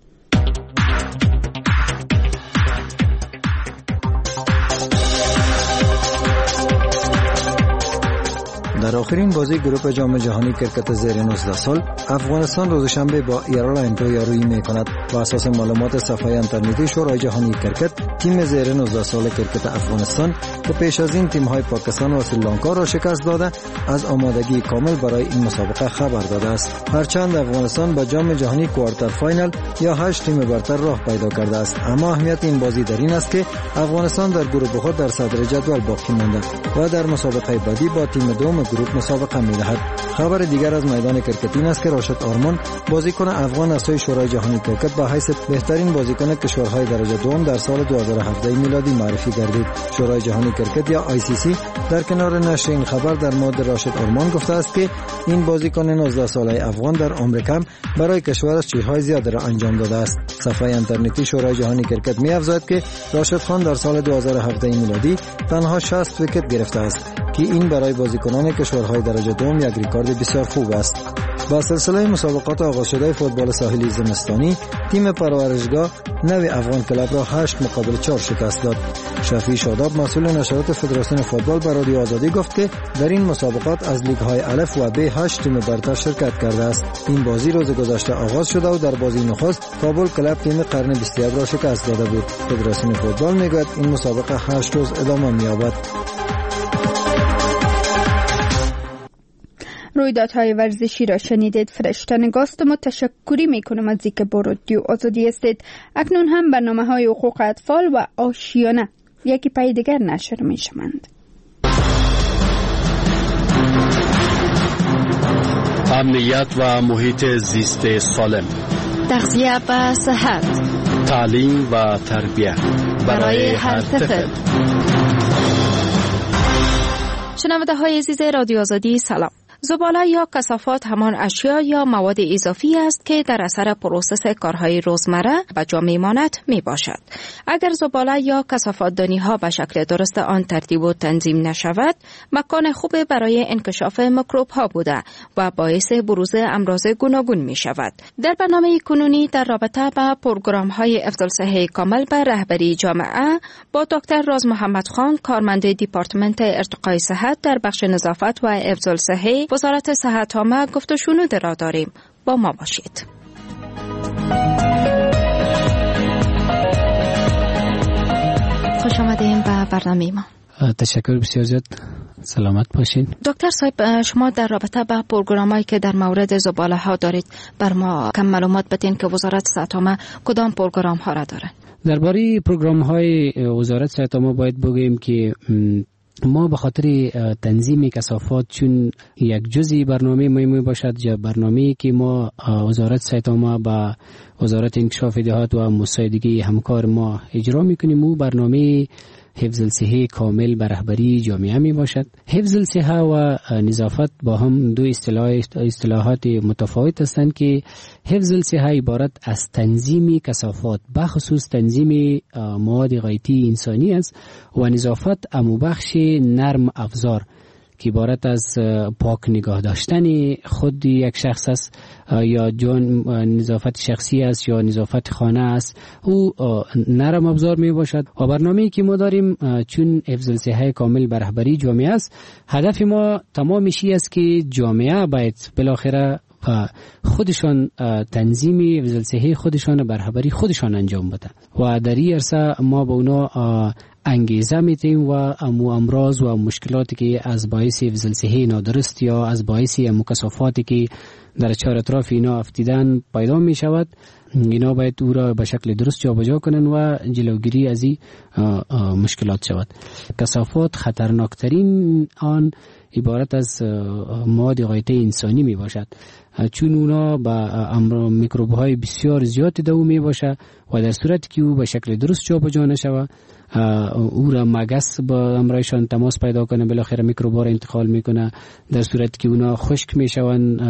در آخرین بازی گروپ جام جهانی کرکت زیر 19 سال افغانستان روز شنبه با ایرلند رویارویی می‌کند. بر اساس معلومات صفحه اینترنتی شورای جهانی کرکت تیم زیر 19 سال کرکت افغانستان که پیش از این تیم‌های پاکستان و سریلانکا را شکست داده از آمادگی کامل برای این مسابقه خبر داده است. هرچند افغانستان با جام جهانی کوارتر فاینال یا 8 تیم برتر راه پیدا کرده است، اما اهمیت این بازی در این است که افغانستان در گروه خود در صدر جدول باقی مانده و در مسابقه بعدی با تیم دوم گروپ مسابقه می‌دهد. خبر دیگر از میدان کرکت این است که راشد آرمان بازیکن افغان از سوی شورای جهانی کرکت به حیث بهترین بازیکن کشورهای درجه دوم در سال 2017 میلادی معرفی گردید. شورای جهانی کرکت یا ICC در کنار نشر این خبر در مورد راشد آرمان گفته است که این بازیکن 19 ساله افغان در عمر کم برای کشورش چیزهای زیاد را انجام داده است. صفحه اینترنتی شورای جهانی کرکت می‌افزاید که راشد خان در سال 2017 میلادی تنها 60 ویکت گرفته است که این برای بازیکنان کشورهای درجه دوم یک ریکورد بسیار خوب است. با سلسله مسابقات آغاز شده فوتبال ساحلی زمستانی، تیم پرورشگاه نوی افغان کلاب را 8 مقابل 4 شکست داد. شفیع شاداب مسئول نشرات فدراسیون فوتبال به رادیو آزادی گفت که در این مسابقات از لیگ های الف و ب 8 تیم برتر شرکت کرده است. این بازی روز گذشته آغاز شده و در بازی نخست کابل کلاب تیم قرن 27 را شکست داده بود. فدراسیون فوتبال میگوید این مسابقه 8 روز ادامه می‌یابد. رویدادهای ورزشی را شنیدید. فرشتن گاستم و تشکری میکنم از اینکه با رادیو آزادی هستید. اکنون هم برنامه‌های حقوق اطفال و آشیانه یکی پای دیگر نشر میشوند. امنیت و محیط زیست سالم، تغذیه و صحت، تعلیم و تربیت برای هر طفل. شنونده های عزیز رادیو آزادی سلام. زباله یا کثافات همان اشیا یا مواد اضافی است که در اثر پروسس کارهای روزمره به جا میماند می باشد. اگر زباله یا کثافات دانی ها به شکل درست آن ترتیب و تنظیم نشود، مکان خوب برای انکشاف میکروب ها بوده و باعث بروز امراض گوناگون می شود. در برنامه کنونی در رابطه با پروگرام های افضل صحه کامل به رهبری جامعه با دکتر راز محمد خان، کارمند دیپارتمنت ارتقای صحت در بخش نظافت و افضل صحه وزارت صحت عامه گفت و شنود را داریم. با ما باشید. خوش آمدیم به برنامه ما. تشکر بسیار زیاد. سلامت باشین. دکتر صاحب، شما در رابطه با پروگرامایی که در مورد زباله ها دارید بر ما کم معلومات بدین که وزارت صحت عامه کدام پروگرام ها را داره؟ درباره پروگرام های وزارت صحت عامه باید بگوییم که ما به خاطر تنظیم کثافات چون یک جزئی برنامه مهم باشد، یا برنامه‌ای که ما وزارت صحت عامه با وزارت انکشاف دهات و مساعدگی همکار ما اجرا میکنیم، او برنامه حفظ الصحه کامل به رهبری جامعه می باشد. حفظ الصحه و نظافت با هم دو اصطلاحات متفاوت هستند که حفظ الصحه عبارت از تنظیم کثافات، بخصوص تنظیم مواد غایطی انسانی است، و نظافت امو بخش نرم افزار که عبارت از پاک نگاه داشتن خود یک شخص است، یا نظافت شخصی است یا نظافت خانه است، او نرم ابزار می باشد. و برنامه‌ای که ما داریم چون حفظ الصحه کامل به رهبری جامعه است، هدف ما تمامش است که جامعه باید بالاخره خودشان تنظیم حفظ الصحه خودشان به رهبری خودشان انجام بدن و در این عرصه ما به اونا انگیزه میتیم و امراض و مشکلاتی که از باعث حفظ الصحه نادرست یا از باعث کثافاتی که در چهار اطراف اینا افتیدن پیدا می شود، اینا باید او را به شکل درست جابجا کنن و جلوگیری از این مشکلات شود. کثافات خطرناکترین آن عبارت از مواد غایطی انسانی می باشد، چون اونا با میکروب های بسیار زیاد دو می باشه و در صورتی که او به شکل درست جابجا نشود، او را مگس با امرایشان تماس پیدا کنه، بالاخره میکروبا را انتقال میکنه. در صورتی که اونا خشک میشون،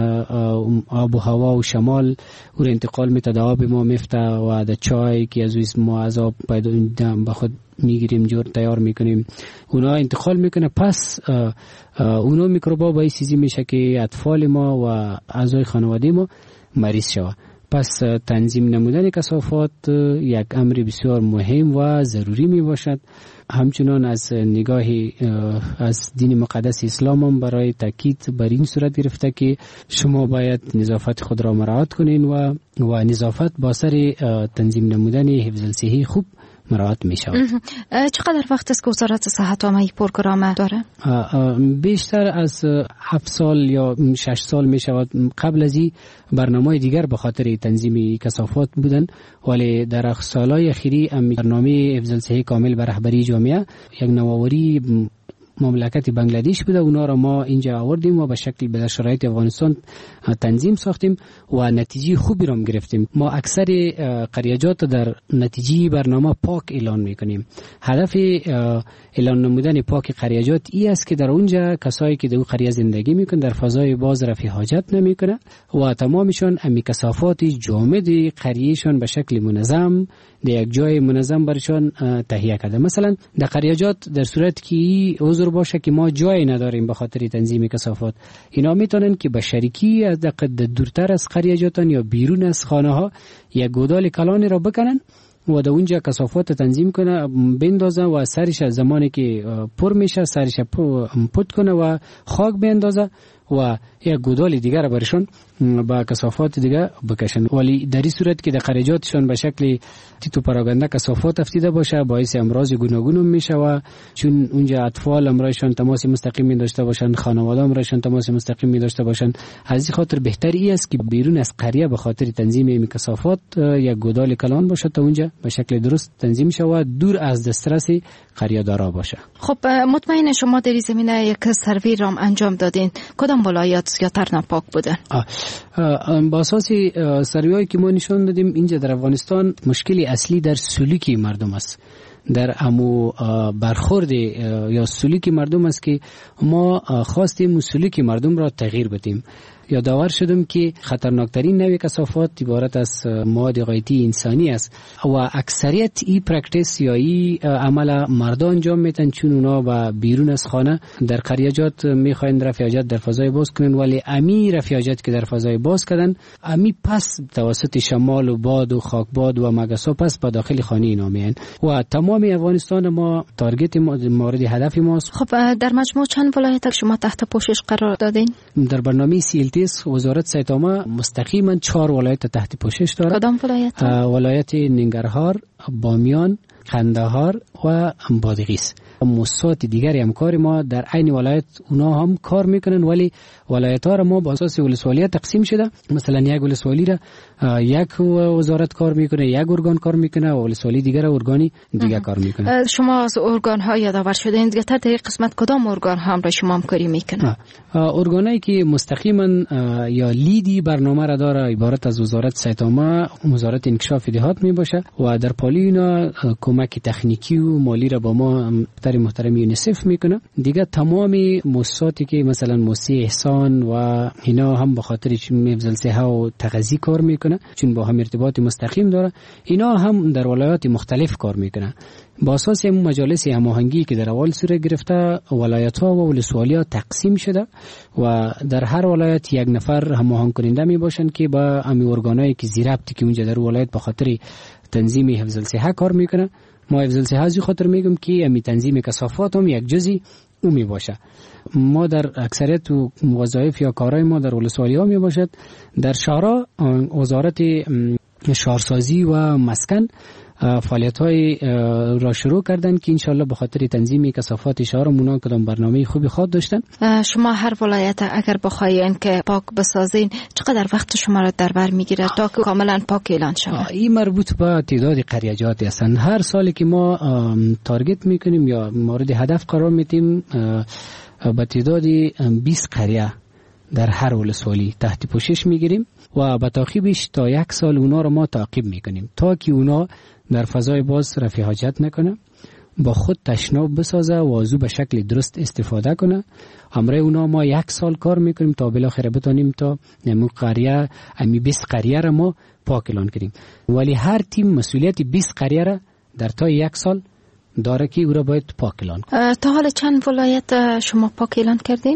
آب و هوا و شمال او را انتقال میده، در آب ما میفته و در چای که از ما از آب پیدا به خود میگیریم جور تیار میکنیم، اونا انتقال میکنه. پس اونا میکروبا باعث چیزی میشه که اطفال ما و اعضای خانواده ما مریض شود. پس تنظیم نمودن کثافات یک امر بسیار مهم و ضروری می باشد. همچنان از نگاه از دین مقدس اسلام هم برای تاکید بر این صورت گرفته که شما باید نظافت خود را مراعات کنین و نظافت با سر تنظیم نمودن حفظ الصحه خوب مراعات می شود. چقدر وقت است که وزارت صحت عامه این پروگرام داره؟ بیشتر از 7 سال یا 6 سال می شود. قبل از این برنامه دیگر به خاطر تنظیم کثافات بودن، ولی در سالهای اخیری برنامه حفظ الصحه کامل به رهبری جامعه یک نوآوری مملکت بنگلادش بوده، اونا را ما اینجا آوردیم و به شکل به شرایط افغانستان تنظیم ساختیم و نتیجه خوبی را گرفتیم. ما اکثر قریجات در نتیجه برنامه پاک اعلان میکنیم. هدف اعلان نمودن پاک قریجات این است که در اونجا کسایی که در اون قریه زندگی میکنن در فضای باز رفع حاجت نمیکنه و تمامشان امی کثافات جامد قریهشان به شکل منظم در یک جای منظم برشان تهیه کرده. مثلا در قریجات در صورت که عذر اینطور باشه که ما جای نداریم به خاطر تنظیم کثافات. اینا میتونن که به شریکی از دورتر از قریه‌جاتان یا بیرون از خانه ها یک گودال کلانی را بکنن و در اونجا کثافات تنظیم کنه، بندازه و سرش از زمانی که پر میشه سرش پت کنه و خاک بندازه و یک گودال دیگر را برشون با کثافات دیگه بکشن. ولی در این صورت که در قریجاتشون به شکل تیتو پراگنده کثافات افتیده باشه باعث امراض گوناگون میشه و چون اونجا اطفال امرایشون تماس مستقیم داشته باشن، خانواده امرایشون تماس مستقیم داشته باشن، از این خاطر بهتر است که بیرون از قریه به خاطر تنظیم این کثافات یک گودال کلان باشه تا اونجا به شکل درست تنظیم شه و دور از دسترس قریه دارا باشه. خب مطمئن شما در این زمینه یک سروی رام انجام دادین، کدام ولایت زیاتر ناپاک بودن؟ با اساس سروی‌هایی که ما نشون دادیم اینجا در افغانستان مشکلی اصلی در سلوک مردم است، در امو برخورد یا سلوک مردم است که ما خواستیم سلوک مردم را تغییر بدیم. یادآور شدم که خطرناکترین نوع کثافات عبارت از مواد غایطی انسانی است و اکثریت این پرکتیس یا این عمل مردا انجام میتن، چون اونا با بیرون از خانه در قریه‌جات میخواین رفیاجات در فضای باز کنن، ولی امی رفیاجات که در فضای باز کردن امی پس توسط شمال و باد و خاکباد و مگسا پس به داخل خانه اینا میان و تمام افغانستان ما تارگت مورد هدف ماست. خب در مجموع چند ولایت شما تحت پوشش قرار دادین؟ در برنامه CLT وزارت سایتاما مستقیما 4 ولایت تحت پوشش دارد. کدام ولایت؟ ولایت ننگرهار، بامیان، قندهار و بادغیس. موسسات دیگری همکار ما در عین ولایت اونا هم کار میکنن، ولی ولایت ها را ما با اساس ولسوالی تقسیم شده. مثلا یک ولسوالی را یک وزارت کار میکنه، یک ارگان کار میکنه و ولسوالی دیگر ارگانی دیگه کار میکنه. شما از ارگان ها یادآور شدین، دیگه در قسمت کدام ارگان ها را شما همکاری میکنه؟ ارگانایی که مستقیما یا لیدی برنامه را داره عبارت از وزارت سایتاما، وزارت انکشاف دهات میباشه و در پالی اینا کمک تکنیکی و مالی را با ما محترم یونیسف میکنه. دیگه تمام مؤسساتی که مثلا مؤسسه احسان و اینا هم به خاطر مفضل صحه و تغذیه کار میکنه، چون با هم ارتباط مستقیم داره، اینا هم در ولایات مختلف کار میکنه. با اساس مجالس هماهنگی که در اول صورت گرفته، ولایت‌ها و ولسوالی‌ها تقسیم شده و در هر ولایت یک نفر هماهنگ کننده میباشن که با امی ارگانایی که زیربطی که اونجا در ولایت به خاطر تنظیم حفظ الصحه کار میکنه. ما حفظ الصحه از خاطر میگم که امی تنظیم کثافات هم یک جزئی او می باشه. ما در اکثریت وظایف یا کارهای ما در ولسوالی‌ها می باشد. در شهرها وزارت شهرسازی و مسکن فعالیت‌های را شروع کردن که انشالله به خاطر تنظیم کثافات شهرمون کدام برنامه خوبی خود داشتن. شما هر ولایت اگر بخواین که پاک بسازین چقدر وقت شما را در بر میگیره تا کاملا پاک اعلان شود؟ این مربوط به تعداد قریه‌جات هستند. هر سالی که ما تارگت میکنیم یا مورد هدف قرار میدیم به تعداد 20 قریه در هر ولسوالی تحت پوشش میگیریم و به تعقیبش تا 1 سال اونا رو ما تعقیب میکنیم تا که اونا در فضای باز رفع حاجت نکنه، با خود تشناب بسازه و از او به شکل درست استفاده کنه. همراه اونا ما 1 سال کار میکنیم تا بالاخره بتونیم تا همون قریه 20 قریه را ما پاک اعلان کنیم. ولی هر تیم مسئولیت 20 قریه را در تا 1 سال داره که او را باید پاک اعلان کنه. تا حالا چند ولایت شما پاک اعلان کردین؟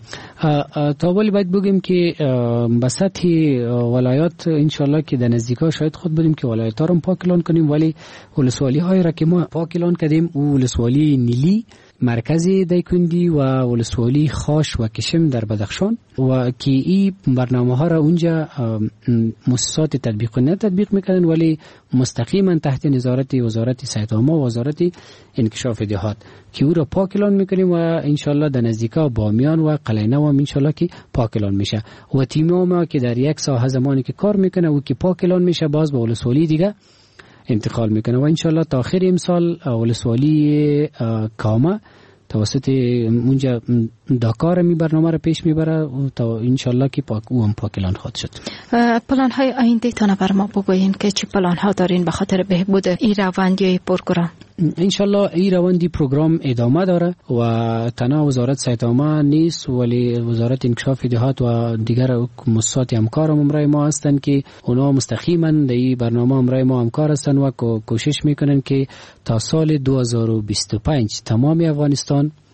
تا ولی باید بگیم که به سطح ولایات انشالله که در نزدیکا شاید خود بدیم که ولایت ها را پاک اعلان کنیم، ولی ولسوالی های را که ما پاک اعلان کردیم او ولسوالی نیلی، مرکز دایکندی و ولسوالی خاش و کشم در بدخشان و که این برنامه ها را اونجا مؤسسات تطبیق کننده تطبیق میکنن، ولی مستقیما تحت نظارت وزارت صحت‌عامه و وزارت انکشاف دهات که او را پاک اعلان میکنیم و انشالله در نزدیکا بامیان و قلینه و انشالله که پاک اعلان میشه و تیم ما که در 1 ساعت زمانی که کار میکنه و که پاک اعلان میشه باز به ولسوالی دیگه انتقال میکنه و انشالله تا آخر امسال ولسوالی کامه توسط اونجا داکار می برنامه را پیش میبره تا انشالله که پاک او هم پاک اعلان خواهد شد. پلان های آینده تان بر ما بگوین که چه پلان ها دارین به خاطر بهبود این روندی پروگرام؟ انشالله این روندی پروگرام ادامه داره و تنها وزارت صحت‌عامه نیست ولی وزارت انکشاف دهات و دیگر مؤسسات همکار همراه ما هستند که اونا مستقیما در این برنامه همراه ما همکار هستند و کوشش میکنن که تا سال 2025 تمام افغانستان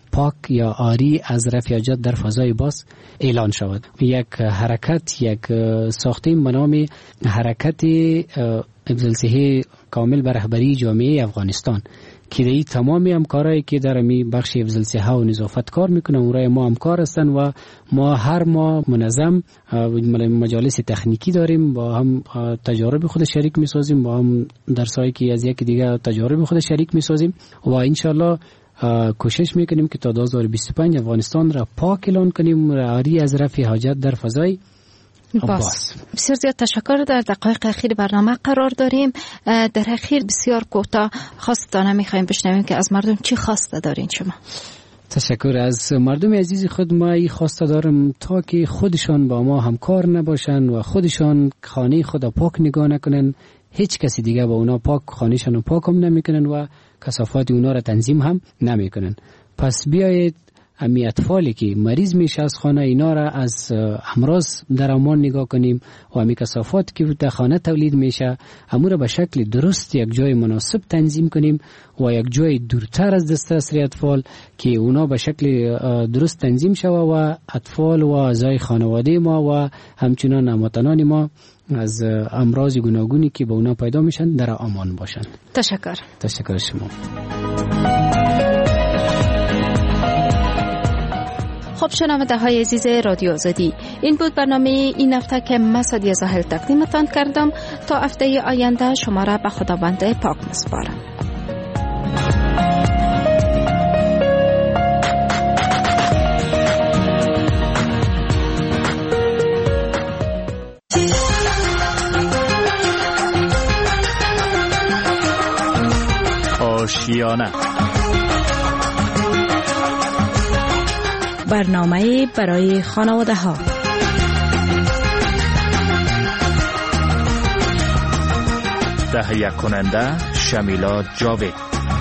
پاک یا آری از رفیاجات در فضای باز اعلان شود. یک حرکت، یک ساختیم به نام حرکت افضلسیه کامل بر رهبری جامعه افغانستان که در تمام همکارایی که در می بخش افضلسیه و نظافت کار میکنن اونرای ما همکار هستن و ما هر ماه منظم مجالس تکنیکی داریم، با هم تجارب خود شریک میسازیم، با هم درسایی که از یک دیگه تجارب خود شریک میسازیم و انشالله کوشش میکنیم که تا 2025 افغانستان را پاک اعلان کنیم، آری از رفع حاجت در فضای باز. بسیار زیاد تشکر. در دقایق اخیر برنامه قرار داریم. در اخیر بسیار کوتاه خواستانه میخوایم بشنویم که از مردم چی خواسته دارین شما؟ تشکر. از مردم عزیز خود ما این خواسته دارم تا که خودشان با ما همکار نباشن و خودشان خانه خود پاک نگاه نکنن، هیچ کسی دیگه با اونا پاک خانهشان رو پاک هم نمیکنن و کثافات اونا را تنظیم هم نمیکنن. پس بیایید امی اطفالی که مریض میشه از خانه اینا را از امراض در امان نگاه کنیم و امی کثافات که در خانه تولید میشه امور به شکل درست یک جای مناسب تنظیم کنیم و یک جای دورتر از دسترسی اطفال که اونا به شکل درست تنظیم شود و اطفال و اعضای خانواده ما و همچنان هموطنان ما از امراض گوناگونی که به اونا پیدا میشن در امان باشن. تشکر شما. خب شنونده های عزیز رادیو آزادی، این بود برنامه این هفته که من سعدیه زاهل تقدیمتان کردم. تا هفته آینده شما را به خداوند پاک میسپارم. آشیانه، برنامه برای خانواده ها. تهیه کننده شمیلا جاوید.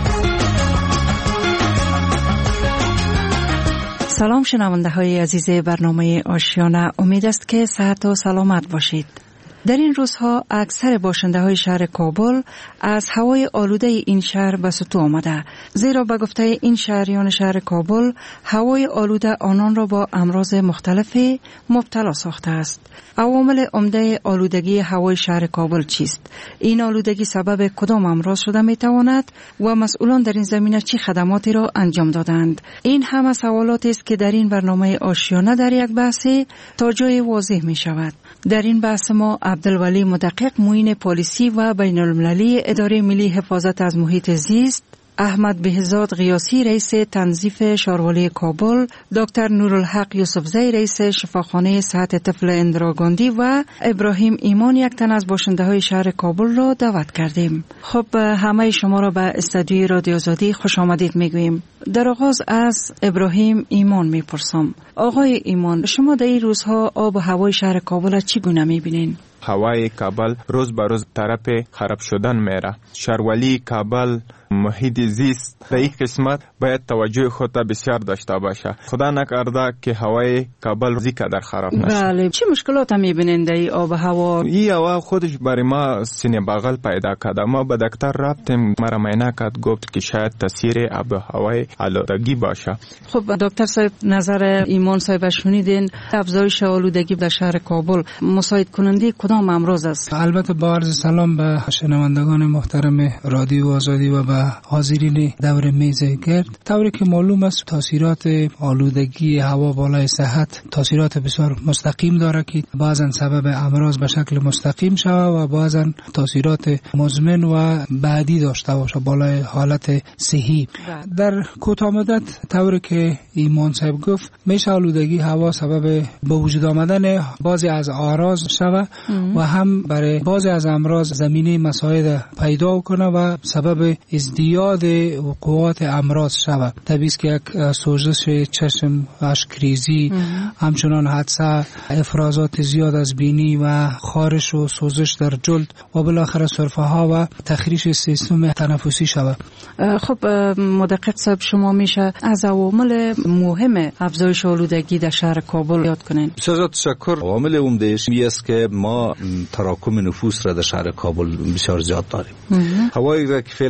سلام شنونده های عزیز برنامه آشیانه، امید است که صحت و سلامت باشید. در این روزها اکثر باشنده های شهر کابل از هوای آلوده این شهر به سطوح آمده، زیرا به گفته این شهریان شهر کابل هوای آلوده آنان را با امراض مختلفی مبتلا ساخته است. عوامل عمده آلودگی هوای شهر کابل چیست؟ این آلودگی سبب کدام امراض شده می تواند و مسئولان در این زمینه چه خدماتی را انجام دادند؟ این همه سوالاتی است که در این برنامه آشیانه در یک بحثی تا جای واضح می شود. در این بحث ما عبدالولی مدقق معین پلیسی و بین المللی اداره ملی حفاظت از محیط زیست، احمد بهزاد قیاسی رئیس تنظیف شاروالی کابل، دکتر نورالحق یوسفزی رئیس شفاخانه صحت طفل اندراگاندی و ابراهیم ایمان یک تن از باشنده های شهر کابل را دعوت کردیم. خب همه شما را به استودیوی رادیو آزادی خوش آمدید میگوییم. در آغاز از ابراهیم ایمان میپرسم. آقای ایمان، شما در این روزها آب و هوای شهر کابل چگونه میبینین؟ هوای کابل روز به روز طرف خراب شدن میره. شاروالی کابل محیط زیست در این قسمت باید توجه خود بسیار داشته باشه. خدا نکرده که هوای کابل زی قدر خراب نشه. بله، چه مشکلات میبینین در این آب و هوا؟ این هوا خودش برای ما سینه بغل پیدا کرده. ما به دکتر رفتیم، مرا معاینه کرد، گفت که شاید تاثیر آب و هوای آلودگی باشه. خب دکتر صاحب، نظر ایمان صاحب شنیدین. افزایش آلودگی در شهر کابل مساعد کننده کدام امراض است؟ البته با عرض سلام به شنوندگان محترم رادیو آزادی و به حاضرین دور میز گرد. طوری که معلوم است تاثیرات آلودگی هوا بالای صحت تاثیرات بسیار مستقیم داره که بعضا سبب امراض به شکل مستقیم شود و بعضا تاثیرات مزمن و بعدی داشته باشه بالای حالت صحی. در کوتاه مدت طوری که ایمان صاحب گفت میشه آلودگی هوا سبب به وجود آمدن بعضی از اعراض شود و هم برای بعضی از امراض زمینه مساعد پیدا کنه و سبب ازدیاد وقوعات امراض شود. طبیعی است که یک سوزش چشم، اشکریزی، همچنان حادثه، افرازات زیاد از بینی و خارش و سوزش در جلد و بالاخره سرفه ها و تخریش سیستم تنفسی شود. خب مدقق صاحب، شما میشه از عوامل مهم افزایش آلودگی در شهر کابل یاد کنین؟ بسیار تشکر. عامل عمده‌اش این است که ما تراکم نفوس را در شهر کابل بسیار زیاد داریم. هوایی را که فعلا ما شما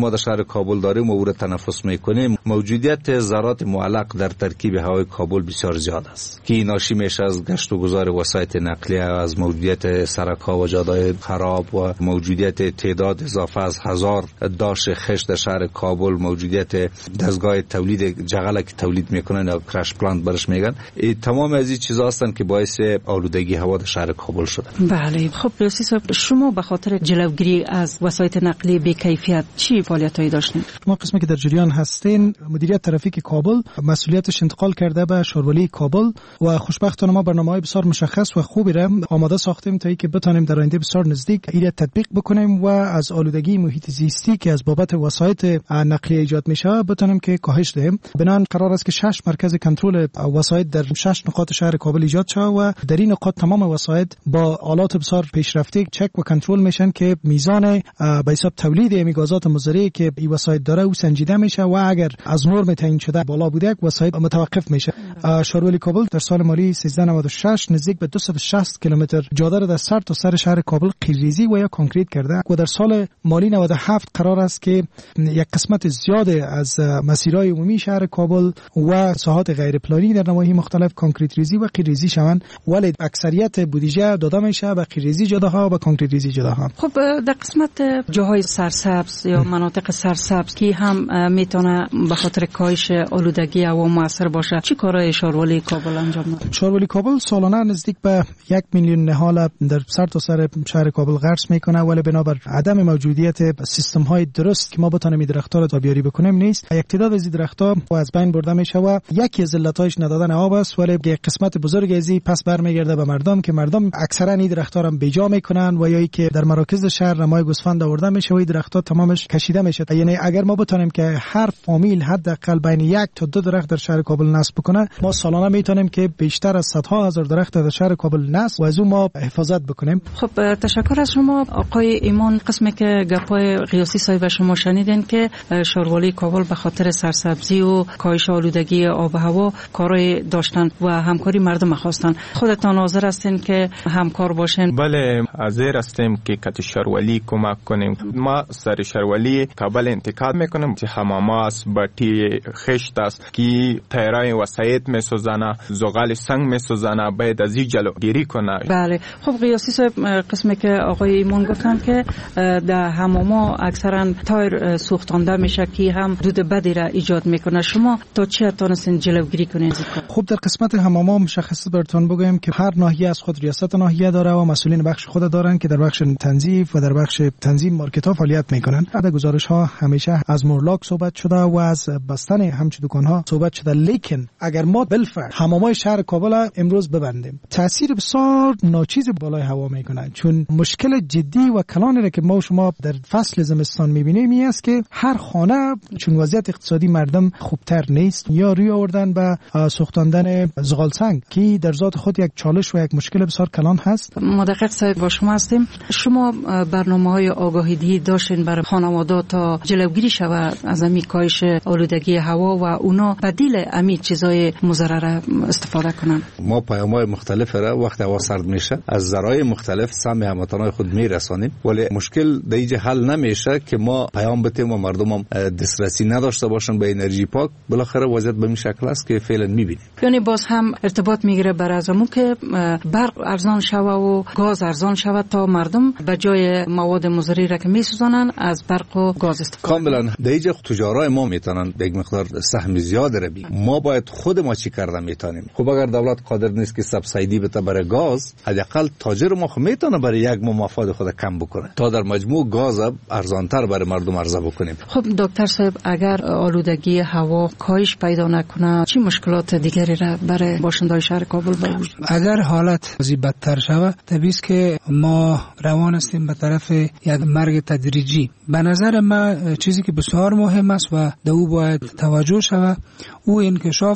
ما در شهر کابل داریم و او را تنفس میکنیم، موجودیت ذرات معلق در ترکیب هوای کابل بسیار زیاد است که ناشی میشه از گشت و گذار وسایط نقلیه، از موجودیت سرک‌ها و جاده‌های خراب و موجودیت تعداد اضافه از 1000 داش خشت در شهر کابل، موجودیت دستگاه تولید جغل که تولید میکنن یا کرش پلانت برش میگن. تمام از این چیزا هستن که باعث آلودگی هوا در شهر کابل شده. بله. خب رئیس صاحب، شما به خاطر جلوگیری از وسایط نقلیه بی کیفیت چی فعالیتایی داشتین؟ ما قسمی که در جریان هستین، مدیریت ترافیک کابل مسئولیتش انتقال کرده به شاروالی کابل و خوشبختانه ما برنامه‌های بسیار مشخص و خوبی را آماده ساختیم تا اینکه بتونیم در آینده بسیار نزدیک این تطبیق بکنیم و از آلودگی محیط زیستی که از بابت وسایط نقلیه ایجاد میشه بتونیم که کاهش دهیم. بنابراین قرار است که 6 مرکز کنترل وسایط در 6 نقاط شهر کابل ایجاد شود و در این نقاط تمام وسایط با آلات بسیار پیشرفته چک و کنترل میشن که میزان به حساب تولید این گازات مضری که این وسایط داره او سنجیده میشه و اگر از نرم تعیین شده بالا بوده وسایط متوقف میشه. شاروالی کابل در سال مالی 1396 نزدیک به 260 کیلومتر جاده را در سر تا سر شهر کابل قیرریزی و یا کانکریت کرده و در سال مالی 97 قرار است که یک قسمت زیاد از مسیرهای عمومی شهر کابل و ساحات غیر پلانی در نواحی مختلف کانکریت ریزی و قیرریزی شوند، ولی اکثریت بودجه داده میشه به قیرریزی جاده و کانکریت ریزی جاده ها. خب در قسمت جاهای سرسبز یا مناطق سرسبز که هم میتونه به خاطر کاهش آلودگی هوا موثر باشه، چی کارهای شاروالی کابل انجام میده؟ شاروالی کابل سالانه نزدیک به 1 میلیون نهال در سر تا سر شهر کابل غرس میکنه، ولی بنابر عدم موجودیت سیستم های درست که ما بتونیم درخت‌ها را تابیاری بکنیم نیست. یک تعداد از درخت‌ها از بین برده میشه و یکی از علت‌هاش ندادن آب است، ولی یک قسمت بزرگ از این پس برمیگرده به مردم که مردم اکثرا این درخت‌ها را بیجا میکنن و یا ای که در مراکز شهر رمای گوسفند آورده میشه و این درخت‌ها تمامش کشیده میشه. یعنی اگر ما بتونیم که هر فامیل حداقل بین 1 تا 2 درخت در شهر کابل نصب بکنه، ما سالانه میتونیم که بیشتر از صدها هزار درخت در شهر کابل نصب و از اون ما حفاظت بکنیم. خب تشکر از شما آقای ایمان. قسمی که گپای قیاسی صاحب شما شنیدین که شاروالی کابل به خاطر سرسبزی و کاهش آلودگی آب و هوا کارای داشتن و همکاری مردم خواستن. خودتان حاضر هستین که همکار باشین؟ بله، حاضر هستیم که کت شاروالی کمک کنیم. ما سر شاروالی کابل انتقاد میکنیم که حمام است، بطی خشت است که تیرای وسایط میسوزانه، زغال سنگ میسوزانه، باید از این جلوگیری کنه. بله. خب قیاسی صاحب قسمی که آقای ایمان گفتن که در حماما اکثرا تایر سوختانده میشه که هم دود بدی را ایجاد میکنه. شما تا چه حد تونستین جلوگیری کنین؟ خب در قسمت حماما مشخص براتون بگم که هر ناحیه از خود ریاست ناحیه داره و مسئولین بخش خود دارن که در بخش تنظیف و در بخش تنظیم مارکت ها فعالیت میکنن. در گزارش ها همیشه از مورلاک صحبت شده و از بستن همچین دکان ها صحبت شده، لیکن اگر ما بالفعل حمامای شهر کابل امروز ببندیم تاثیر بسیار ناچیز بالای هوا میکنه، چون مشکل جدی و کلانی را که ما شما در فصل زمستان میبینیم این است که هر خانه چون وضعیت اقتصادی مردم خوبتر نیست یا روی آوردن به سوختاندن زغال سنگ که در ذات خود یک چالش و یک مشکل بسیار کلان هست. مدقق صاحب با شما هستیم. شما برنامه‌های آگاهی داشتین برای خانواده تا جلوگیری شود از امی کاهش آلودگی هوا و اونا بدیل امی چیزای مضر استفاده کنن؟ ما پیام‌های مختلف را وقت هوا سرد میشه از ذرایع مختلف سهم هموطنان خود میرسانیم، ولی مشکل دیگه حل نمیشه که ما پیام بتیم و مردم هم دسترسی نداشته باشن به انرژی پاک. بالاخره وضعیت به این شکل است که فعلا میبینیم. یعنی باز هم ارتباط میگیره بر ازمون که برق ارزان شوه و گاز ارزان شوه تا مردم به جای مواد مضری را که میسوزانن از برق و گاز استفاده کاملا دیگه تجارای ما میتونن به یک مقدار سهم زیاد را بگیرن. ما باید خود ما چی کردن میتونیم. خب اگر دولت قادر نیست که سبسیدی بده برای گاز، حداقل تاجر ما خود میتونه برای یک ماه مفاد خود کم بکنه تا در مجموع گاز ارزانتر برای مردم عرضه بکنیم. خب دکتر صاحب اگر آلودگی هوا کاهش پیدا نکنه چه مشکلات دیگری را برای باشندگان شهر کابل به وجود؟ اگر حالت از بدتر شود طبیعی است که ما روان هستیم به طرف یک مرگ تدریجی. به نظر من چیزی که بسیار مهم است و به او باید توجه شود او انکشاف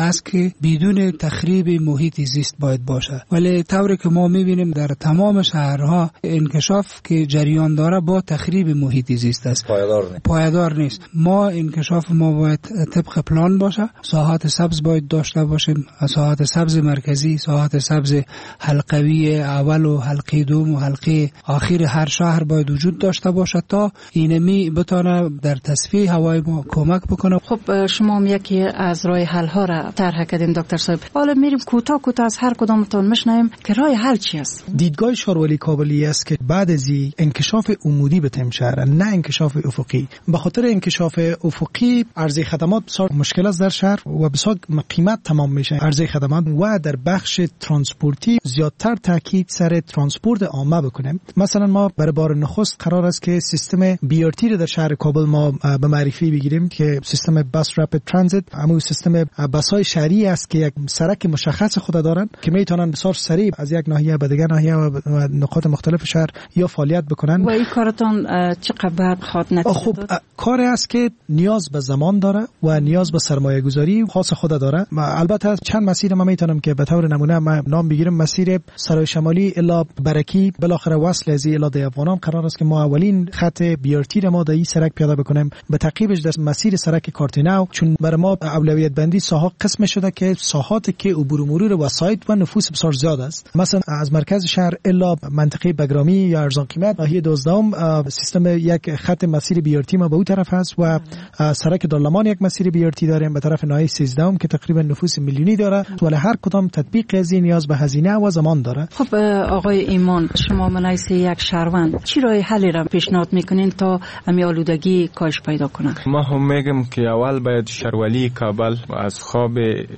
است که بدون تخریب محیط زیست باید باشه، ولی طوری که ما میبینیم در تمام شهرها انکشاف که جریان داره با تخریب محیط زیست است، پایدار نیست. ما انکشاف ما باید طبق پلان باشه، ساحات سبز باید داشته باشیم، ساحات سبز مرکزی، ساحات سبز حلقوی اول و حلقه دوم و حلقه آخر هر شهر باید وجود داشته باشه تا اینمی بتونه در تصفیه هوای ما کمک بکنه. خب شما هم یکی از راه حل ها را طرح کردین دکتر صاحب. حالا میریم کوتاه از هر کدامتون میشنویم که راه حل چی است. دیدگاه شارولی کابلی است که بعد از انکشاف عمودی به شهر، نه انکشاف افقی. به خاطر انکشاف افقی عرضه خدمات بسیار مشکل است در شهر و بسیار قیمت تمام میشه عرضه خدمات و در بخش ترانسپورتی زیادتر تاکید سر ترانسپورت عامه بکنیم. مثلا ما برای بار نخست قرار است که سیستم BRT رو در شهر کابل ما به معرفی بگیریم که سیستم بس رپید ترانزیت، همون سیستم بس‌های شهری است که یک سرک مشخص خود دارن که میتونن بسیار سریع از یک ناحیه به دیگر ناحیه و نقاط مختلف شهر یا فعالیت بکنن. و این کارتون چقدر خواهد نتیجه خوب داد؟ کاری است که نیاز به زمان داره و نیاز به سرمایه گذاری خاص خود داره. البته چند مسیر ما میتونم که به طور نمونه ما نام بگیرم. مسیر سرای شمالی الا برکی بالاخره وصل از الا دیوانان قرار است که ما اولین خط BRT را ما در این سرک پیاده بکنیم، به تعقیبش در مسیر سرک کارتیناو، چون برای ما اولویت بندی ساحات قسم شده که ساحاتی که عبور و مرور وسایط و نفوس بسیار زیاد است. مثلا از مرکز شهر الا منطقه بگرامی یا ارزان قیمت ناحیه 12 سیستم یک خط مسیر BRT ما به اون طرف هست و سرک دارلمان یک مسیر BRT داریم به طرف ناحیه 13 که تقریبا نفوس میلیونی داره، ولی هر کدام تطبیق از این نیاز به هزینه و زمان داره. خب آقای ایمان، شما منایس یک شهروند چی راه حلی را پیشنهاد میکنین تا امی آلودگی کاهش پیدا کنه؟ ما هم میگم که اول باید شهرولی کابل از خواب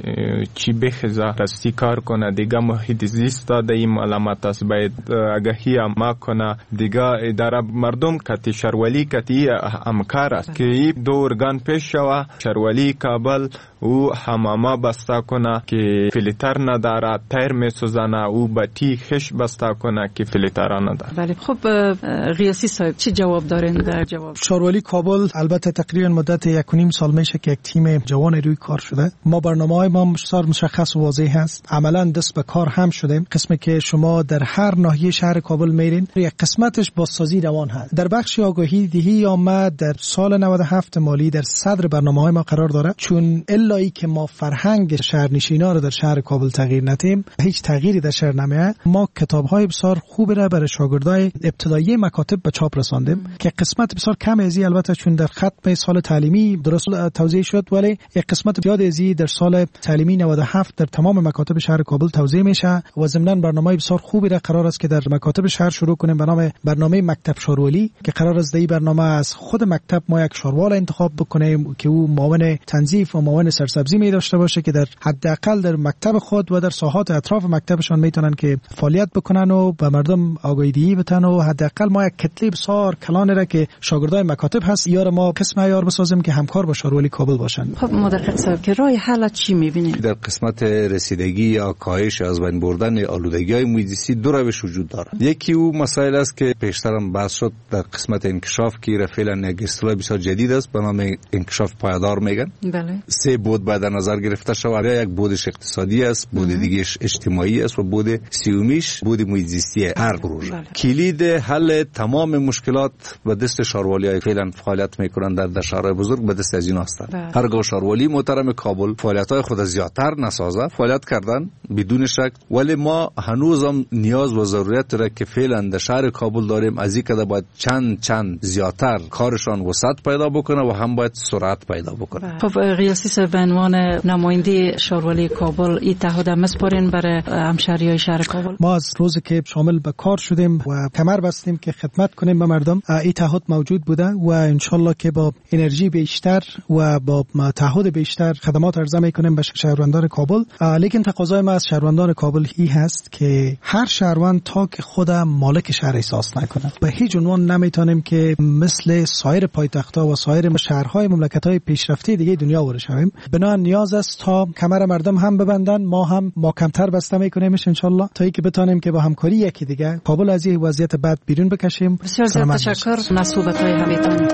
چی بخزه راستی کار کنه، دیگه محیط زیست داده این علامت است باید آگاهی عامه کنه، دیگه اداره مردم کتی شهرولی کتی همکار است که این دو ارگان پیش شوه. شهرولی کابل او حمامه بسته کنه که فیلتر نداره، تیر میسوزنه، او بطی خش بسته کنه که فیلتر نداره. بله. خب ریاسی صاحب چی جواب دارین در جواب؟ شهرولی کابل البته تقریبا مدت 1.5 سال میشه که یک تیم جوان روی کار شده. ما برنامه‌های ما مشخص و واضح هست، عملا دست به کار هم شده. قسمی که شما در هر ناحیه شهر کابل میرین یک قسمتش بازسازی روان هست. در بخش آگاهی دهی ما در سال 97 مالی در صدر برنامه‌های ما قرار داره، چون الایی که ما فرهنگ شهرنشینا رو در شهر کابل تغییر ندیم هیچ تغییری در شهر نمیاد. ما کتاب‌های بسیار خوبی را برای شاگردای ابتدایی مکاتب به چاپ رساندیم که قسمت بسیار کم ازی البته چون در ختم سال تعلیمی درست توزیع شد، ولی یک قسمت زیاد ازی در سال تعلیمی 97 در تمام مکاتب شهر کابل توزیع میشه و ضمناً برنامه بسیار خوبی را قرار است که در مکاتب شهر شروع کنیم به نام برنامه مکتب شهرولی که قرار است در برنامه از خود مکتب ما یک شهروال انتخاب بکنیم که او معاون تنظیف و معاون سرسبزی می داشته باشه که در حداقل در مکتب خود و در ساحات اطراف مکتبشان میتونن که فعالیت بکنن و به مردم آگاهی دهی بدن و حداقل ما یک کتله بسیار کلان را که شاگردای مکاتب هست یار ما قسم عیار بسازیم که همکار با شهرولی کابل باشن. خب مدقق صاحب که راه حل چی میبینید؟ در قسمت رسیدگی یا کاهش از بین بردن آلودگی‌های محیط زیستی دو روش وجود دارد. یکی او مسائل است که پیشترم بحث شد در قسمت انکشاف که فعلا یک اصطلاح بسیار جدید است به نام انکشاف پایدار میگن. بله. سه بود باید در نظر گرفته شود. یک بودش اقتصادی است، بود دیگهش اجتماعی است و بود سومیش بود محیط زیستی هر پروژه. بله. کلید حل تمام مشکلات به دست شهرولی‌های فعلا فعالیت میکنن در شهرهای بزرگ به دست از اینا هستند. هرگاه شهرولی محترم کابل فعالیت‌های خود زیادتر نسازه، فعالیت کردن بدون شک، ولی ما هنوزم نیاز و ضرورت داره که فعلا در شهر کابل داریم از اینکه باید چند زیادتر کارشان وسعت پیدا بکنه و هم باید سرعت پیدا بکنه. خب ریاسی صاحب به عنوان نماینده شهرولی کابل این تعهد مسپارین برای همشهریای شهر کابل؟ ما از روزی که شامل به کار شدیم و کمر بستیم که خدمت کنیم به مردم این تعهد موجود بوده و انشالله که با انرژی بیشتر و با تعهد بیشتر خدمات عرضه میکنیم به شهروندان کابل. لیکن تقاضای ما از شهروندان کابل این هست که هر شهروند تا که خود مالک شهر احساس نکنه به هیچ عنوان نمیتونیم که مثل سایر پایتخت‌ها و سایر شهرهای مملکت‌های پیشرفته دیگه دنیا ورشیم. بنابراین نیاز است تا کمر مردم هم ببندن، ما کمتر بسته میکنیمش انشالله تا اینکه بتونیم که با همکاری یکی دیگه کابل از این وضعیت بد بیرون بکشیم. بسیار تشکر نصوبت‌های همیتان.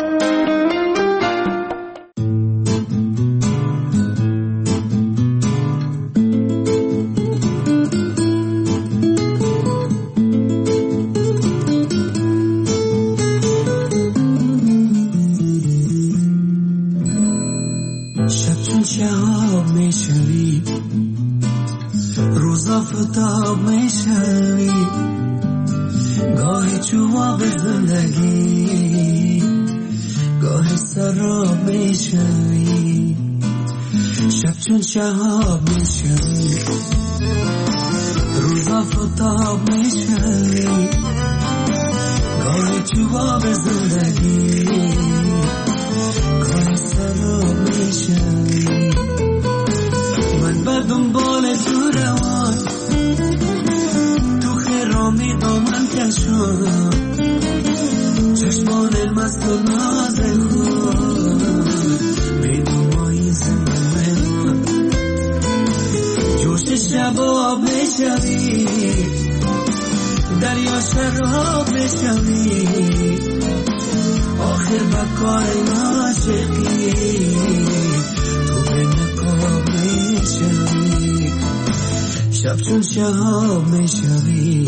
آفتاب میشوی، گاهی جواب زندگی، گاهی سراب میشوی، شب چون شهاب میشوی، روز آفتاب میشوی، گاهی جواب زندگی، گاهی سراب میشوی. من به دنبال تو روان، تو خرامی دامن کشان، چشمان مست و ناز خود بدومایی زمان، جوش شباب میشوی، دریا شراب میشوی، آخر بکار عاشقی تو به نقاب میشوی، شب چون شهاب میشوی.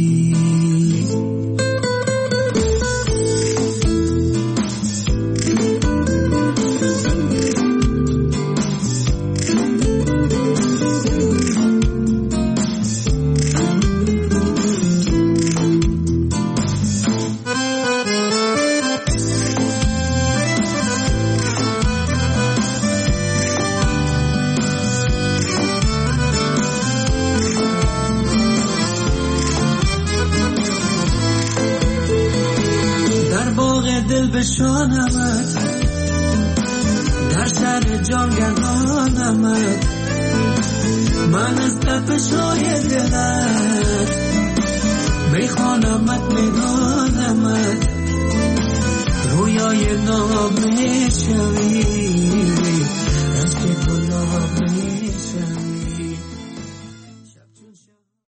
بشانمت در شهر جان گردانمت، من از تپش‌های دلت میخوانمت میدانمت، رویای ناب میشوی،